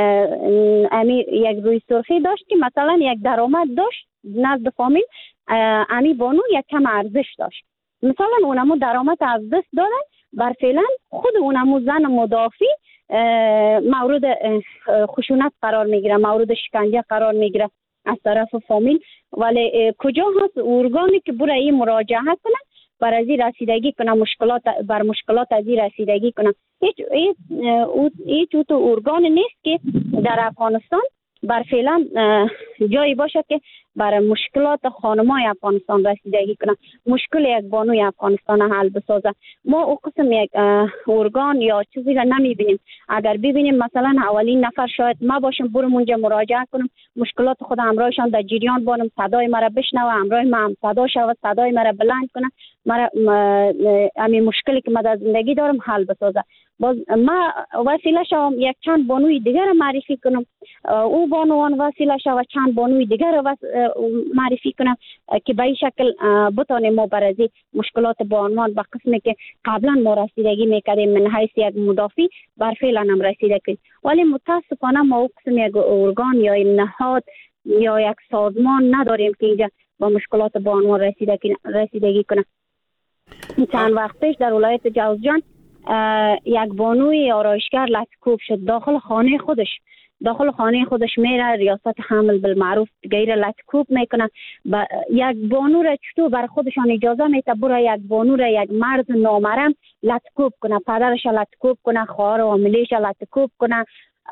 امی یک روی سرخی داشت که مثلا یک درآمد داشت نزد فامیل، امی بانو یک کم ارزش داشت، مثلا اونمو درآمد از دست دادن، بر فعلا خود اونمو زن مدافع مورد خشونت قرار میگیره، مورد شکنجه قرار میگیره از طرف فامیل. ولی کجا هست ارگانی که برای این مراجعه کنه، بر از این رسیدگی کنه، مشکلات بر مشکلات از این رسیدگی کنه؟ هیچ هیچ هیچ تو ارگان نیست که در افغانستان بر فعلا جایی باشه که بر مشکلات خانمای افغانستان رسیدگی کنه، مشکل یک بانوی افغانستان حل بسازه. ما او قسم یک ارگان یا چیزی را نمیبینیم. اگر ببینیم مثلا اولین نفر شاید ما باشم، برم اونجا مراجعه کنم، مشکلات خود همراهشان در جریان بانم، صدای مرا بشنوه، همراه ما هم صدا شود، صدای مرا بلند کنه، مرا همین مشکلی که من در زندگی دارم حل بسازه. باز ما وسیله شوم یک چند بانوی دیگر معرفی کنم، او بانوان وسیله شو چند بانوی دیگر را معرفی کنم که به این شکل بتانیم ما بر از مشکلات بانوان به قسمی که قبلا ما رسیدگی میکردیم من حیث یک مدافع بر فعلا هم رسیده کنیم. ولی متاسفانه ما او قسم یک ارگان یا نهاد یا یک سازمان نداریم که اینجا با مشکلات بانوان رسیدگی, رسیدگی کنه. چند وقت پیش در ولایت جوزجان یک بانوی آرایشگر لطکوب شد داخل خانه خودش داخل خانه خودش میره، ریاست حمل بالمعروف غیر لطکوب میکنه. یک بانو را چطور بر خودشان اجازه میده برای یک بانو را یک مرد نامحرم لطکوب کنه، پدرش لطکوب کنه، خواهر و عاملیش لطکوب کنه،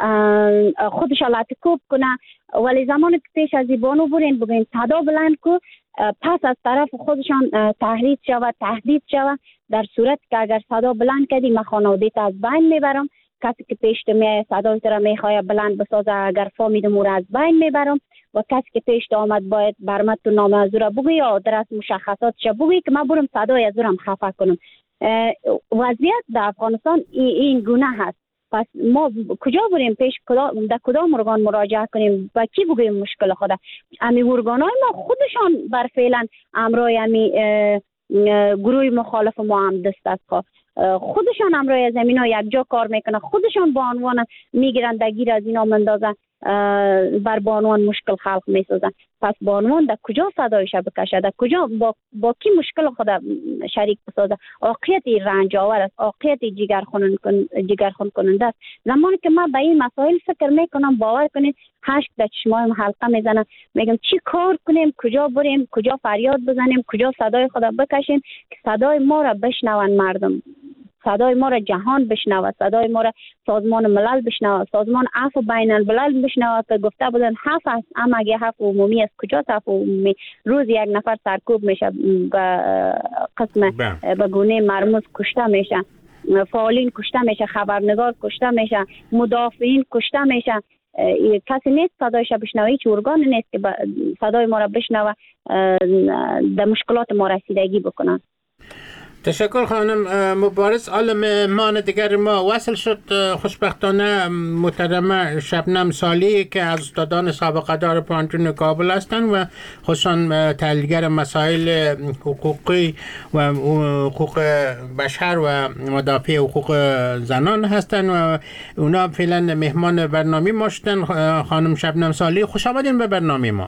خودش لطکوب کنه. ولی زمانی که پیش از این بانو برین بگین صدا بلند کو، پس از طرف خودشان تهدید شود تهدید شود در صورت که اگر صدا بلند کردی من خانواده‌ت از بین میبرم، کسی که پیش میاد صدای تو را میخواد بلند بسازه اگر فهمید مور از بین میبرم، و کسی که پیش آمد باید برمت تو نام از را بگوی یا آدرس مشخصاتش بگوی که من برم صدای از را خفه کنم. وضعیت در افغانستان این گونه هست. پس ما کجا بریم پیش کدام در کدام ارگان مراجعه کنیم و کی بگویم مشکل خود؟ امی ارگانای ما خودشان بر فعلا امرای امی گروه مخالف ما هم دست است، خودشان امرای زمین ها یک جا کار میکنه، خودشان با عنوان میگیرن دگیر از اینا مندازن بر بانوان مشکل خلق میسازن. پس بانوان در کجا صدایش بکشه، در کجا با, با کی مشکل خود شریک بسازه؟ عاقیت رنج آور است، عاقیت جگرخون جگرخون کننده است. زمانی که من به این مسائل فکر میکنم باور کنید هشت در چشمایم حلقه میزنم، میگم چی کار کنیم، کجا بریم، کجا فریاد بزنیم، کجا صدای خود بکشیم که صدای ما را بشنون مردم، صدای ما را جهان بشنود، صدای ما را سازمان ملل بشنود، سازمان عفو بین الملل بشنود که گفته بودن حف است، اما اگه حف عمومی است کجا حف عمومی؟ روز یک نفر سرکوب میشه، قسم به گونه مرموز کشته میشه، فعالین کشته میشه، خبرنگار کشته میشه، مدافعین کشته میشه. کسی نیست صدایش بشنوه، هیچ ارگان نیست که صدای ما را بشنوه در مشکلات ما رسیدگی بکنن. تشکر خانم مبارز. حالا مهمان دیگر ما وصل شد خوشبختانه محترمه شبنم صالحی که از استادان سابقه دار پانتون کابل هستند و خصوصا تحلیلگر مسائل حقوقی و حقوق بشر و مدافع حقوق زنان هستند و اونا فعلا مهمان برنامه ما شدن. خانم شبنم صالحی خوش آمدین به برنامه ما.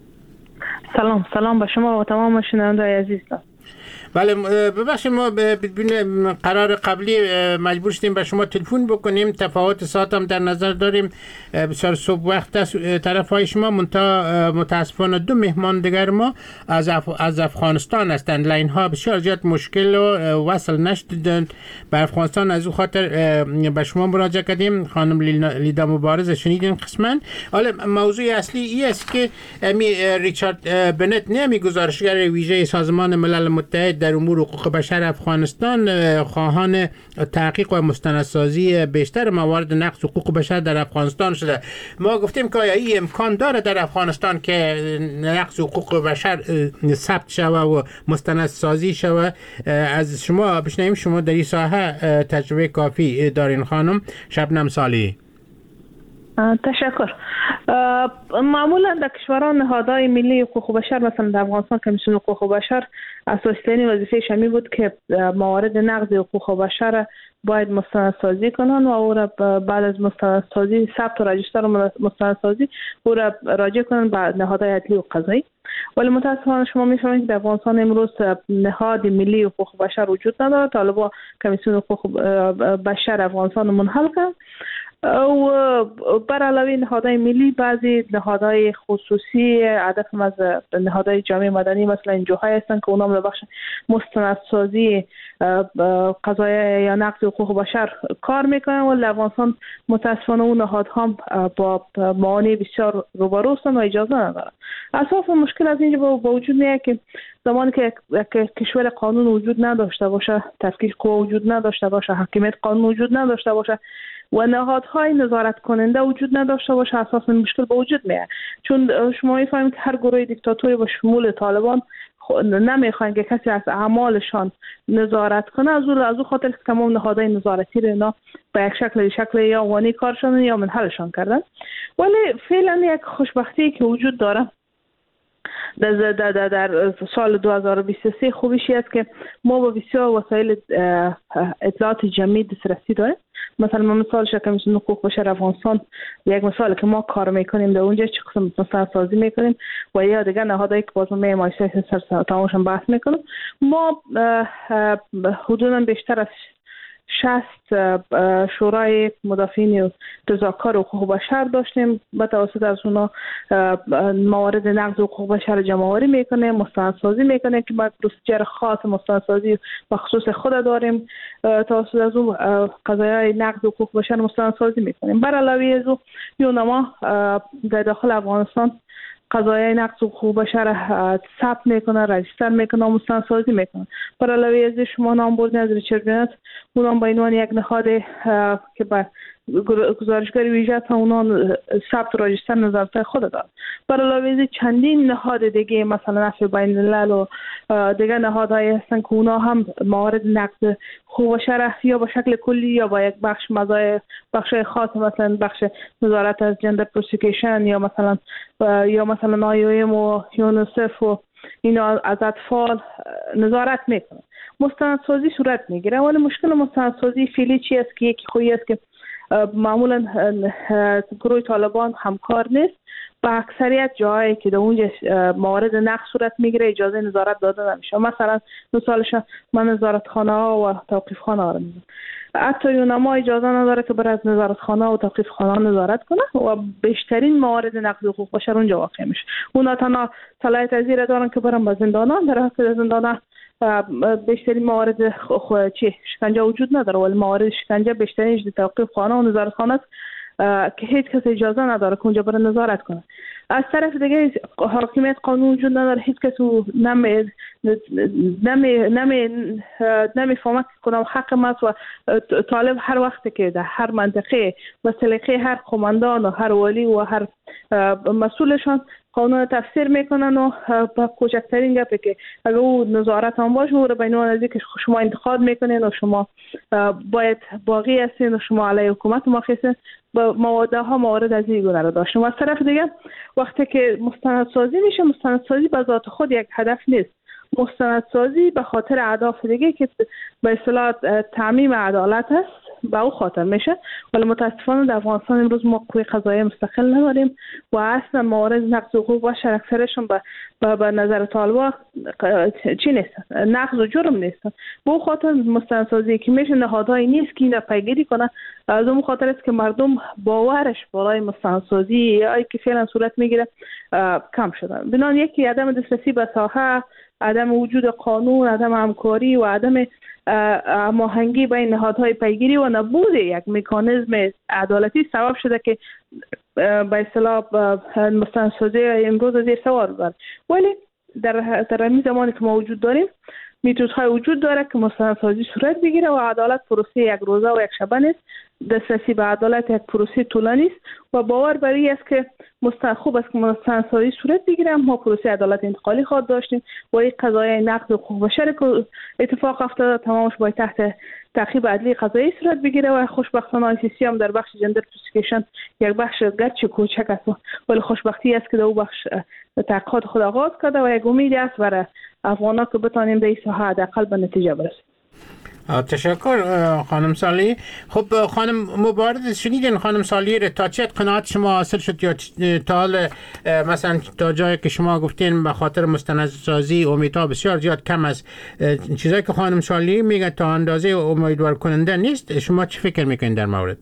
سلام سلام به شما و تمام شنوندگان عزیزم. بله ببخشید ما بدون قرار قبلی مجبور شدیم به شما تلفن بکنیم، تفاوت ساعت هم در نظر داریم، بسیار صبح وقت است طرف های شما، منتها متاسفانه دو مهمان دیگر ما از اف... از افغانستان هستند، لاین ها بسیار زیاد مشکل و وصل نشدند به افغانستان، از او خاطر به شما مراجعه کردیم. خانم لیدا مبارز شنیدین قسما. حالا موضوع اصلی این است که امی ریچارد بنت نمی گزارشگر ویژه سازمان ملل متحد در امور حقوق بشر افغانستان خواهان تحقیق و مستندسازی بیشتر موارد نقض حقوق بشر در افغانستان شده. ما گفتیم که آیا این امکان داره در افغانستان که نقض حقوق بشر ثبت شوه و مستندسازی شوه؟ از شما بشنویم، شما در این ساحه تجربه کافی دارین خانم شبنم صالحی. تشکر. معمولا در کشوران نهادهای ملی حقوق بشر مثلا در افغانستان کمیسیون حقوق بشر اساسی‌ترین وظیفه‌اش همین بود که موارد نقض حقوق بشر باید مستندسازی کنن و او را بعد از مستندسازی ثبت و رجیستر و مستندسازی او را راجع کنن به نهادهای عدلی و قضایی. ولی متاسفانه شما می‌فهمید که در افغانستان امروز نهاد ملی حقوق بشر وجود نداره. طالبان کمیسیون حقوق بشر افغانستان منحل کرد و بر علاوه نهادهای ملی بعضی نهادهای خصوصی هدف از نهادهای جامعه مدنی مثلا انجوهای هستند که اونا بخش مستندسازی قضایا یا نقض حقوق بشر کار میکنن و افغانستان متاسفانه اون نهادها با معانی بسیار روبرو هستند و اجازه ندارن. اساس مشکل از اینجا با وجود میاد که زمانی که کشور قانون وجود نداشته باشه، تفکیک قوا وجود نداشته باشه، حاکمیت قانون وجود نداشته باشه و نهادهای نظارت کننده وجود نداشته باشه، اساساً مشکل به وجود میاد. چون شما میفهمید که هر گروه دیکتاتوری با شمول طالبان نمیخواین که کسی از اعمالشان نظارت کنه، از اون از اون خاطر که تمام نهادهای نظارتی رو اینا به یک شکل شکل یا وانی کارشون یا منحلشان کردن. ولی فعلا یک خوشبختی که وجود داره در, در, در سال دو هزار و بیست و سه خوبیشی است که ما با بسیار وسایل اطلاعات جمعی دسترسی داریم. مثلا ما مثال کمیسیون حقوق بشر افغانستان یک مثال که ما کار میکنیم در اونجا چه قسم مستندسازی میکنیم و یا دیگر نهادهایی که باز ما مایسای سر تماشا بحث میکنیم. ما حدودا بیشتر از شصت شورای مدافعین و تظاهرکار حقوق بشر داشتیم. به توسط از اونا موارد نقض حقوق بشر جمع‌آوری میکنه، مستندسازی میکنه که ما پروسیجر خاص مستندسازی و خصوص خود داریم. توسط از اون قضایای نقض حقوق بشر مستندسازی میکنیم. بر علاوه از اون یونما در داخل افغانستان قضایای نقض حقوق بشر ثبت میکنه، رجیستر میکنه و مستندسازی میکنه. بر علاوه از شما نام بردین از ریچارد بنت، اونم با عنوان یک نهاد که به گزارشگری ویژه تا اونان ثبت و راجستر نظارت خود دارد. بر علاوه از چندین نهاد دیگه مثلا عفو بین الملل و دیگر نهادهای هستن که اونا هم موارد نقض حقوق بشر یا به شکل کلی یا با یک بخش مزایای بخش خاص مثلا بخش نظارت از جندر پروسیکیشن یا مثلا یا مثلا آی او ام و یونیسف و اینا از اطفال نظارت میکنه. مستندسازی صورت میگیره، ولی مشکل مستندسازی فعلی چی است که یکی خویی است که معمولا گروه طالبان همکار نیست. با اکثریت جاهایی که در اونجا موارد نقض صورت میگیره اجازه نظارت داده نمیشه. مثلا مثالش من نظارتخانه ها و توقیف خانه ها رو میگم. حتی یونما اجازه نداره که بر از نظارتخانه و توقیف خانه نظارت کنه و بیشترین موارد نقض حقوق بشر اونجا واقع میشه. اونا تنها صلاحیت ازیر دارن که برن به زندانان، در حقیقت زندانان بیشترین موارد خو چی شکنجه وجود نداره، ولی موارد شکنجه بیشترینش در توقیف خانه و نظارتخانه است که هیچ کس اجازه نداره که اونجا برای نظارت کنه. از طرف دیگه حاکمیت قانون وجود نداره، هیچ کس نمی نمی نمی نمیفهمه که کدام حق است و طالب هر وقت که در هر منطقه و سلیقه هر قماندان و هر ولی و هر مسئولشان قانون تفسیر میکنن و با کوچکترین گپی که اگر او نظارت هم باشه او رو به عنوان از اینکه شما انتقاد میکنین و شما باید باقی هستین و شما علیه حکومت مخالفین با مواده ها موارد از این گونه رو داشتیم. و از طرف دیگه وقتی که مستندسازی میشه، مستندسازی به ذات خود یک هدف نیست. مستندسازی به خاطر اهداف دیگه که به اصطلاح تعمیم عدالت است به او خاطر میشه، ولی متاسفانه در افغانستان امروز ما قوه قضاییه مستقل نداریم و اصلا موارد نقض حقوق بشر اکثرشون به به نظر طالبا چی نیستن، نقض و جرم نیستن. به او خاطر مستندسازی که میشه نهادهایی نیست که اینا پیگیری کنه. از اون خاطر است که مردم باورش بالای مستندسازی یا که فعلا صورت میگیره کم شدن. بنابراین یکی عدم دسترسی به ساحه، عدم وجود قانون، عدم همکاری و عدم هماهنگی بین نهادهای پیگیری و نبود یک مکانیزم عدالتی سبب شده که به اصطلاح مستندسازی امروز زیر سوال ببرد. ولی در در این زمانی که ما وجود داریم میتودهای وجود داره که مستندسازی صورت بگیره و عدالت پروسه یک روزه و یک شبه نیست. دسترسی به عدالت یک پروسه طولانی است و باور بر این است که خوب است که مستندسازی صورت بگیره. ما پروسه عدالت انتقالی خود داشتیم و این قضایای نقض حقوق بشر که اتفاق افتاده تمامش باید تحت تعقیب عدلی قضایی صورت بگیره و خوشبختانه آی سی سی هم در بخش جندر پروسیکیشن یک بخش گرچه کوچک است ولی خوشبختی است که در او بخش تحقیقات خود آغاز کرده و یک امید است برای افغانا که بتانیم در این ساحه حداقل به نتیجه برسیم. تشکر خانم صالحی. خب خانم مبارد شنیدین خانم صالحی را، تا چه قناعت شما حاصل شد یا تا حال مثلا تا جایی که شما گفتین به خاطر مستندسازی امیدها بسیار زیاد کم از چیزایی که خانم صالحی میگه تا اندازه امیدوار کننده نیست، شما چه فکر میکنین در مورد؟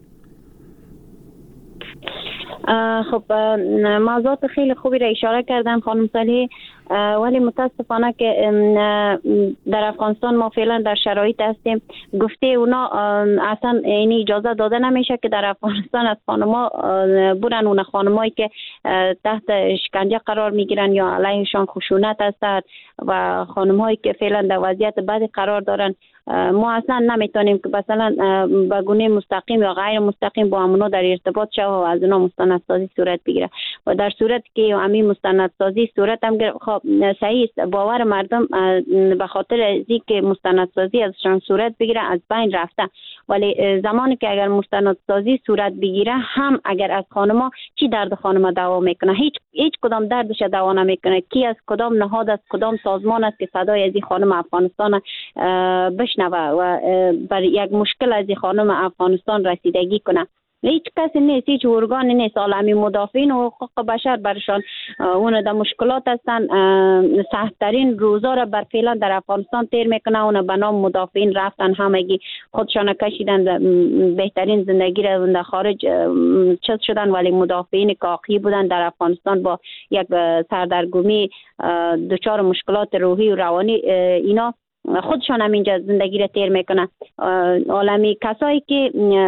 خب موضوعات خیلی خوبی را اشاره کردن خانم صالحی، ولی متاسفانه که در افغانستان ما فعلا در شرایط هستیم گفته اونا اصلا اینی اجازه داده نمیشه که در افغانستان از خانما برن اون خانمایی که تحت شکنجه قرار میگیرن یا علیهشان خشونت هست و خانمهایی که فعلا در وضعیت بدی قرار دارن ما اصلا نمیتونیم که مثلا به گونه مستقیم یا غیر مستقیم با همونا در ارتباط شو و از اونا مستندسازی صورت بگیره و در صورت که همین مستندسازی صورت هم خب صحیح است. باور مردم به خاطر ازی که مستندسازی ازشان صورت بگیره از بین رفته، ولی زمانی که اگر مستندسازی صورت بگیره هم اگر از خانما چی درد خانما دوا میکنه، هیچ هیچ کدام دردش دوا نمیکنه. کی از کدام نهاد از کدام سازمان است که صدای از این خانم افغانستان بشنوه و بر یک مشکل از این خانم افغانستان رسیدگی کنه؟ هیچ کسی نیست، هیچ ارگانی نیست. عالمی مدافعین حقوق بشر برشان اون در مشکلات هستن، سخت‌ترین روزا را بر فعلا در افغانستان تیر میکنه. اون به نام مدافعین رفتن، همگی خودشان کشیدن بهترین زندگی را در خارج چیز شدن، ولی مدافعین کاقی بودن در افغانستان با یک سردرگمی دچار مشکلات روحی و روانی اینا خودشان هم اینجا زندگی را تیر میکنه. عالمی کسایی که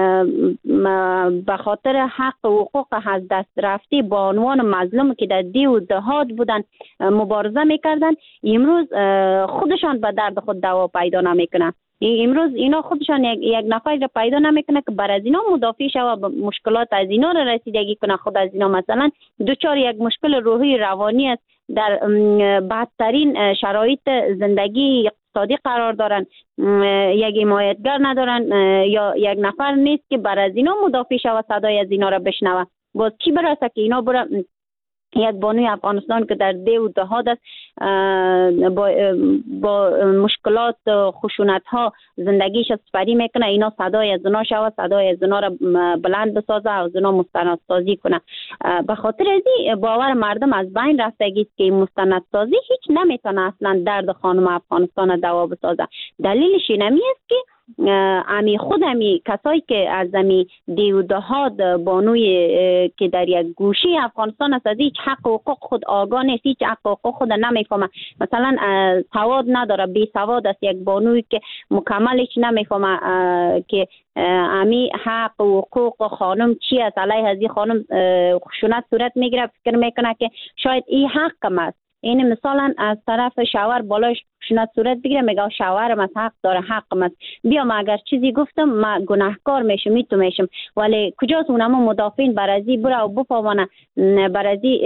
به خاطر حق و حقوق از دست رفتی با عنوان مظلوم که در دی و دهات بودن مبارزه میکردن، امروز خودشان به درد خود دوا پیدا نمیکنه. امروز اینا خودشان یک, یک نفر را پیدا نمیکنه که بر از اینا مدافع شود، مشکلات از اینا را رسیدگی کنه. خود از اینا مثلا دوچار یک مشکل روحی روانی است، در بدترین شرایط زندگی اقتصادی قرار دارن، یک حمایتگر ندارن یا یک نفر نیست که بر از اینا مدافع شود، صدای از اینا را بشنوه. باز چی برسه که اینا برن یک بانوی افغانستان که در ده و دهات است با, با مشکلات خشونت ها زندگیش سپری میکنه، اینا صدای از اونا شود، صدای از اونا را بلند بسازه و از اونا مستندسازی کنه. به خاطر ازی باور مردم از بین رفتگی که مستندسازی هیچ نمیتونه اصلا درد خانم افغانستان دوا بسازه. دلیلش اینمی است که امی خود امی کسایی که از امی دیودهاد بانوی که در یک گوشه افغانستان است از هیچ حق و حقوق خود آگاه نیست، هیچ حق و حقوق خود نمیفهمه. مثلا سواد نداره، بی سواد است، یک بانوی که مکملش نمیفهمه که امی حق و حقوق خانم چی است. علیه از این خانم خشونت صورت میگیره، فکر میکنه که شاید این حقم است. این مثلا از طرف شوهر بالاش خشونت صورت بگیره، میگه شوهرم از حق داره، حقم است. بیا ما اگر چیزی گفتم ما گناهکار میشم، میتو میشم، ولی کجاست اونم مدافعین برازی بره و بفهمونه، برازی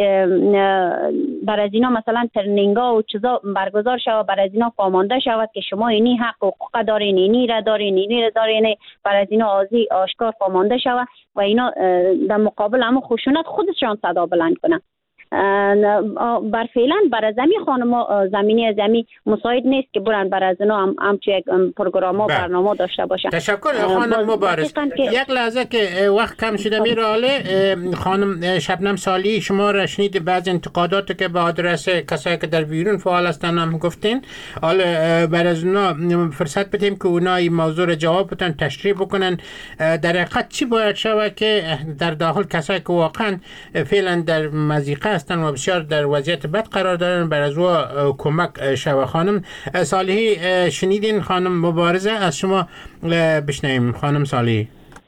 برازینا مثلا ترنینگا و چیزا برگزار شود، برازینا فهمانده شود که شما اینی حق و حقوق دارین، اینی را دارین، اینی را دارین، برازینا آزی آشکار فهمانده شود و اینا در مقابل هم خشونت خودشان صدا بلند کنن. بر فعلا بر زمین خانم زمینی زمین مساعد نیست که برن بر از اینا هم همچه یک پروگرام و برنامه داشته باشن. تشکر خانم مبارز. یک لحظه که وقت کم شده میراله، خانم شبنم صالحی شما را شنید بعض انتقادات که به آدرس کسایی که در بیرون فعال هستن هم گفتین، حالا بر از اونا فرصت بدیم که اونا این موضوع را جواب بدن، تشریح بکنن. در حقیقت چی باید شود که در داخل کسایی که واقعا فعلا در مضیقه و بسیار در وضعیت بد قرار دارن بر از او کمک شوه؟ خانم صالحی شنیدین خانم مبارزه، از شما بشنویم. خانم صالحی.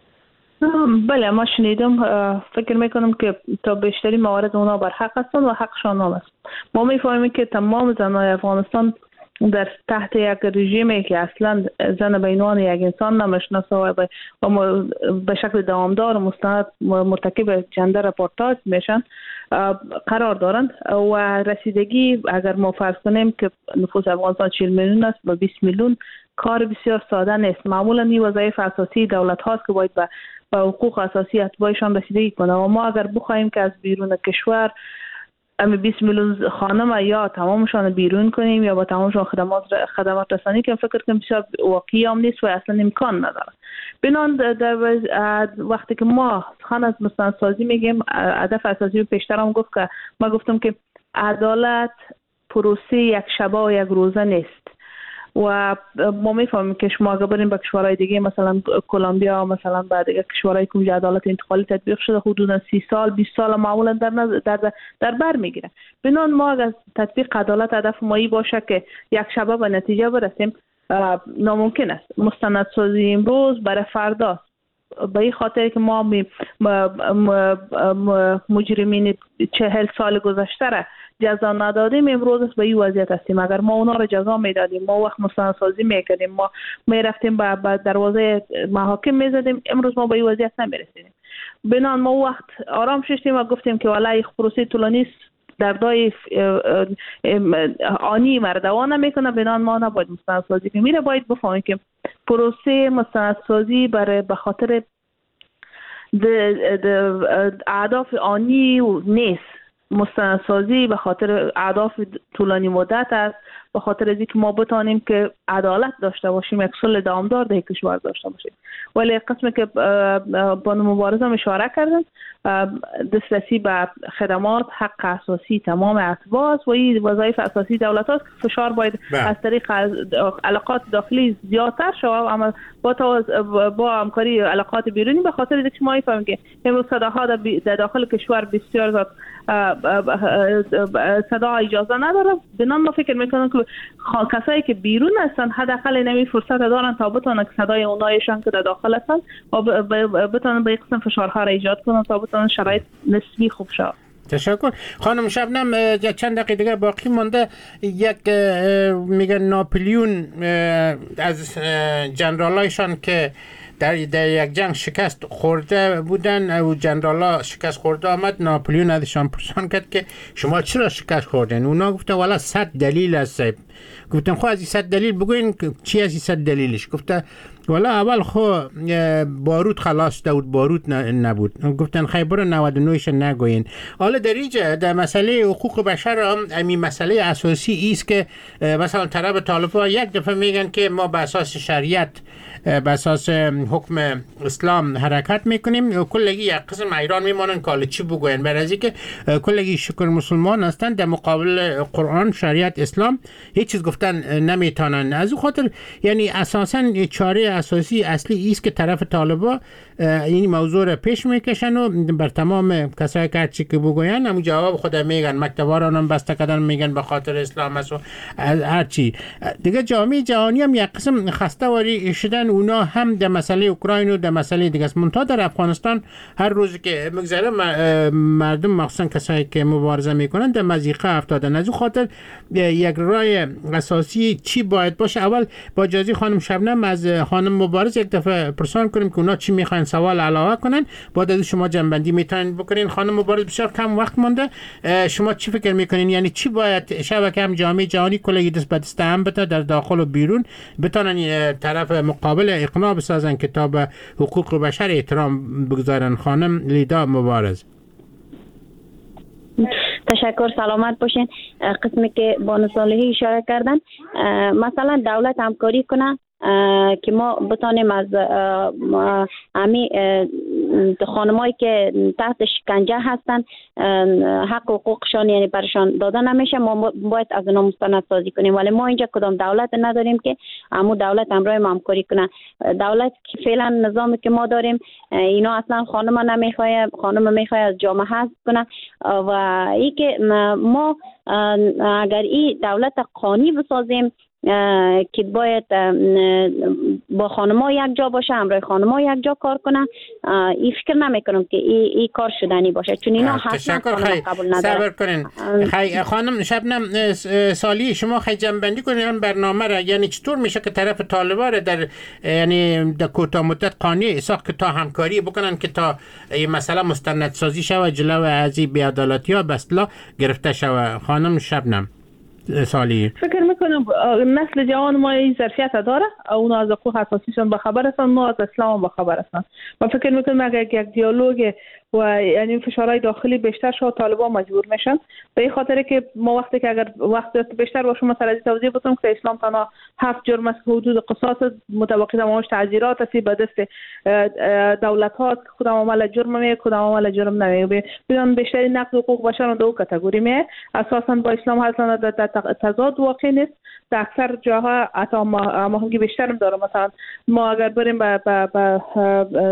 بله ما شنیدم، فکر میکنم که تا بیشتری موارد اونا بر حق هستند و حقشان هم است. ما میفهمیم که تمام زنای افغانستان در تحت یک رژیمی که اصلا زن به عنوان یک انسان نمیشناسه و به شکل دوامدار مستند مرتکب جندر اپارتاید میشن قرار دارند و رسیدگی اگر ما فرض کنیم که نفوس افغانستان چهل میلیون است و بیست میلیون کار بسیار ساده نیست. معمولا این وظایف اساسی دولت هاست که باید به حقوق اساسی اتباعشان رسیدگی کنه و ما اگر بخوایم که از بیرون کشور امی بیست میلیون خانم یا تمامشان بیرون کنیم یا با تمامشان خدمات خدمات رسانی کنیم، فکر کنم بسیار واقعی هم نیست و اصلا امکان نداره. بنان در وقتی که ما سخن از مستندسازی میگیم، هدف اساسی پیشتر هم گفت که ما گفتم که عدالت پروسه یک شبه و یک روزه نیست و ما میفهمیم که شما اگر بریم به کشورهای دیگه مثلا کلمبیا مثلا بعد دیگه کشورهای که عدالت انتقالی تطبیق شده حدودا سی سال بیست سال معمولا در در در بر میگیره. بنان ما اگر تطبیق عدالت هدف مایی باشه که یک شبه به نتیجه برسیم ناممکن است. مستندسازی امروز برای فرداست به این خاطر که ما مجرمین چهل سال گذشته را جزا ندادیم امروز به این وضعیت هستیم. اگر ما اونا را جزا میدادیم، ما وقت مستندسازی میکردیم، ما میرفتیم به دروازه محاکم میزدیم، امروز ما به این وضعیت نمیرسیدیم. بنان ما وقت آرام شدیم و گفتیم که والله پروسه طولانی در دای آنی مردوانه میکنه، بنان ما نباید مستندسازی کنیم. میره باید بفهمیم که پروسه مستندسازی برای به خاطر اهداف آنی نیست. مستندسازی به خاطر اهداف طولانی مدت است، به خاطر از اینکه ما بتانیم که عدالت داشته باشیم، یک صلح دامدار در کشور داشته باشیم. ولی قسمی که بانو مبارزه اشاره کردن، دسترسی به خدمات حق اساسی تمام اتباع است و این وظایف اساسی دولت است که فشار باید بله. از طریق علاقات داخلی زیادتر شود، اما با با همکاری علاقات بیرونی، به خاطر اینکه ما میفهمیم که امروز صداها در داخل کشور بسیار زیاد صدا اجازه نداره. بنان ما فکر میکنم که کسایی که بیرون هستن حداقل نمی فرصت دارن تا بتونن صدای اونایشان که در داخل هستن و بتونن به قسم فشارها را ایجاد کنن تا بتونن شرایط نسبی خوب شود. تشکر. خانم شبنم چند دقیقه دیگه باقی مونده. یک میگن ناپلیون از جنرالایشان که در, در یک جنگ شکست خورده بودن و جنرالا شکست خورده آمد، ناپلیون ازشان پرسان کرد که شما چرا شکست خوردن؟ اونا گفتن والا صد دلیل است. گفتن خب از این صد دلیل بگوین چی از این صد دلیلش؟ گفتن والا اول خو بارود خلاص بود، بارود نبود. گفتن خیلی برو نود و نهش نگوین. حالا در اینجا در مسئله حقوق بشر هم همین مسئله اساسی است که مثلا طرف طالبان یک دفعه میگن که ما به اساس شریعت به اساس حکم اسلام حرکت میکنیم، کلگی یک قسم ایران میمانن که چی بگوین، برای از اینکه کلگی شکر مسلمان هستن در مقابل قرآن شریعت اسلام هیچ چیز گفتن نمیتونن. از اون خاطر یعنی اساسا چاره اساسی اصلی است که طرف طالبان این موضوع را پیش میکشن و بر تمام کسایی که چی که بگوین همون جواب خود میگن، مکتباران هم بسته کردن میگن به خاطر اسلام است و هر چی دیگه. جامعه جهانی هم یک قسم خسته واری شدن، اونا هم در مسئله اوکراین و در مسئله دیگه است. منتها در افغانستان هر روز که مگذره مردم مخصوصا کسایی که مبارزه میکنن در مضیقه افتادن. از اون خاطر یک رای اساسی چی باید باشه؟ اول با اجازه خانم شبنم از خانم مبارز یک دفعه پرسان کنیم که اونا چی میخواین سوال علاوه کنن، بعد از شما جنبندی میتونین بکنین. خانم مبارز بسیار کم وقت مونده، شما چی فکر میکنین؟ یعنی چی باید شبکه هم جامعه جهانی کلی دست به دست هم بده در داخل و بیرون بتونن طرف مقابل اقناع بسازن که تا به حقوق بشر احترام بگذارن؟ خانم لیدا مبارز. تشکر، سلامت باشین. قسمی که بانو صالحی اشاره کردن، مثلا دولت همکاری کنه که ما بتانیم از امی خانمایی که تحت شکنجه هستن حق و حقوقشان یعنی برشان داده نمیشه، ما باید از اونا مستند سازی کنیم. ولی ما اینجا کدام دولت نداریم که همون دولت همراه ما همکاری کنه. دولت که فعلا نظامی که ما داریم اینا اصلا خانم نمیخواه، خانم میخواه از جامعه حذف کنه و ای که ما اگر این دولت قانونی بسازیم که باید با خانم‌ها یک جا باشه، همراه خانم‌ها یک جا کار کنن، این فکر نمی‌کنم که این ای کار شدنی باشه، چون اینا حتما قبول ندارن. صبر کنین. خی خانم شبنم سالی، شما خی جنبندی کنین برنامه را، یعنی چطور میشه که طرف طالبان در یعنی در کوتاه مدت قانونی اساق که تا همکاری بکنن که تا این مسئله مستندسازی شوه، جلو از این بی‌عدالتی‌ها به اصطلاح گرفته شوه؟ خانم شبنم سالی، فکر میکنم نسل جوان ما این ظرفیت داره، اونا از حقوق اساسیشون با خبر هستن، ما از اسلام با خبر هستن. من فکر میکنم اگر یک دیالوگ و یعنی فشارهای داخلی بیشتر شد طالبان مجبور میشن، به این خاطر که ما وقتی که اگر وقت بیشتر باشه مثلا توضیح بدم که اسلام تنها هفت جرم است، حدود قصاص متوقع زمانش تعزیرات است به دست دولت ها، کدام عمل جرم میه کدام عمل جرم نمیه. بدون بیشتری نقض حقوق بشر دو کاتگوری میه، اساسا با اسلام اصلا تضاد واقع نیست. در اکثر جاها حتی ما همگی بیشتر داره. مثلا ما اگر بریم به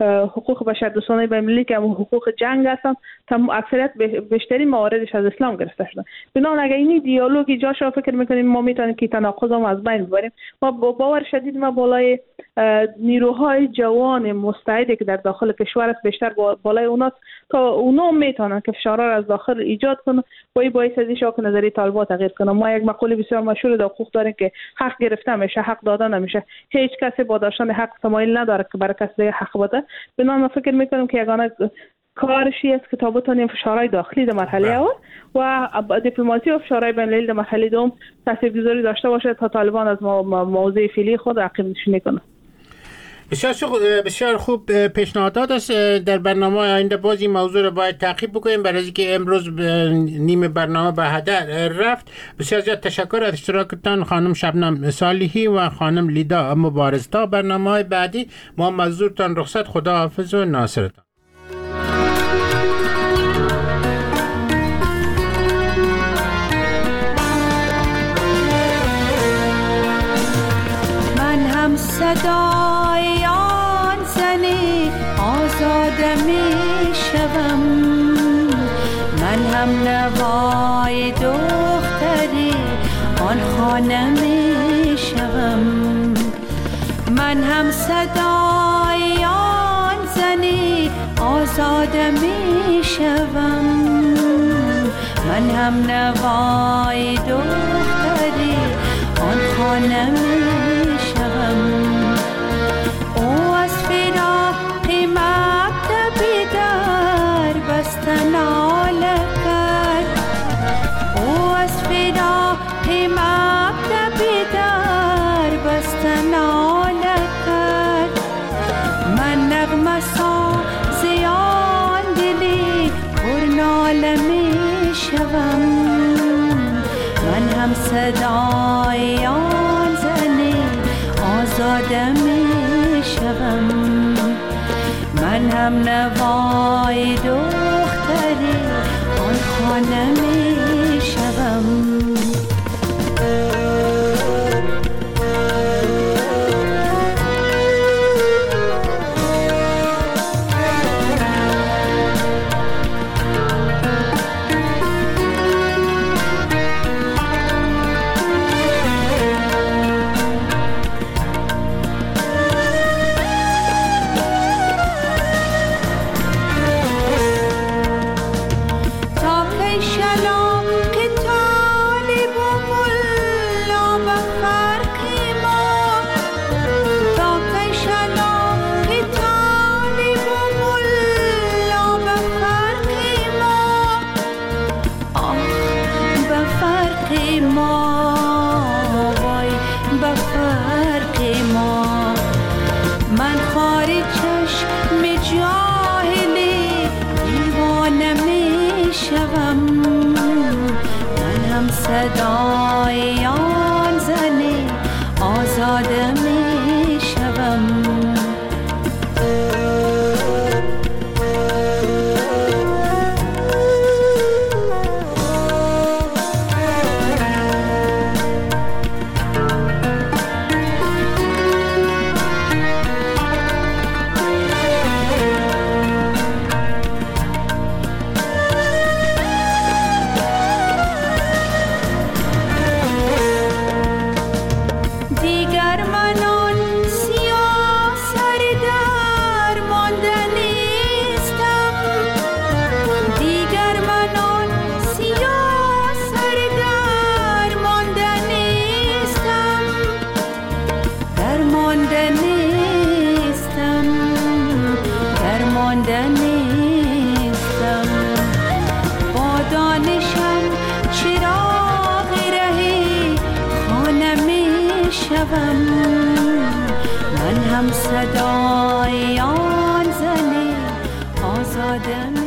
حقوق بشر دوستانه بین المللی که حقوق جنگ هستن، تم اکثریت بیشتری مواردش از اسلام گرفته شده. بنابراین اگر این دیالوگی جاش فکر میکنیم ما میتونیم که تناقض هم از بین ببریم. ما با باور شدید ما بالای نیروهای جوان مستعدی که در داخل کشور است بیشتر بالای اوناست تا اونا میتونن که فشارها را از داخل ایجاد کنن و این باعث از که نظریه طالبان تغییر کنه. ما یک مقوله بسیار مشهور در حقوق داریم که حق گرفته میشه، حق داده نمیشه. هیچ کسی با داشتن حق تمایل نداره که برای کسی حق بده. بنابراین ما فکر میکنم که یگانه کارشی است که تا بتونیم فشارهای داخلی در مرحله اول و دیپلماسی و فشارهای بین المللی در مرحله دوم تاثیرگذاری داشته باشه تا طالبان از موضوع فعلی خود عقب نشینی کنه. بسیار بسیار خوب پیشنهادات است. در برنامه آینده باز این موضوع رو باید تعقیب بکنیم برای اینکه امروز نیم برنامه به هدر رفت. بسیار زیاد تشکر از اشتراکتان خانم شبنم صالحی و خانم لیدا مبارز. تا برنامه بعدی ما مزدورتان رخصت، خدا حافظ و ناصرتان. من هم صدای آن زنی آزاده می شوم، من هم نوای دختری آن خانه می شوم، من هم صدای آن زنی آزاده می شوم، من هم نوای دختری آن خانه می شوم. او از فراق مکتبی در بسته ناله کرد، او از فراق مکتبی در بسته ناله کرد، من نغمه سازی آن دلی پر ناله می شوم، من هم صدای آن زنی آزاده می شوم، من هم نوای دختری آن خانه می شوم. صدای آن زنی آزاده می شوم. من هم صدای آن زنی آزاده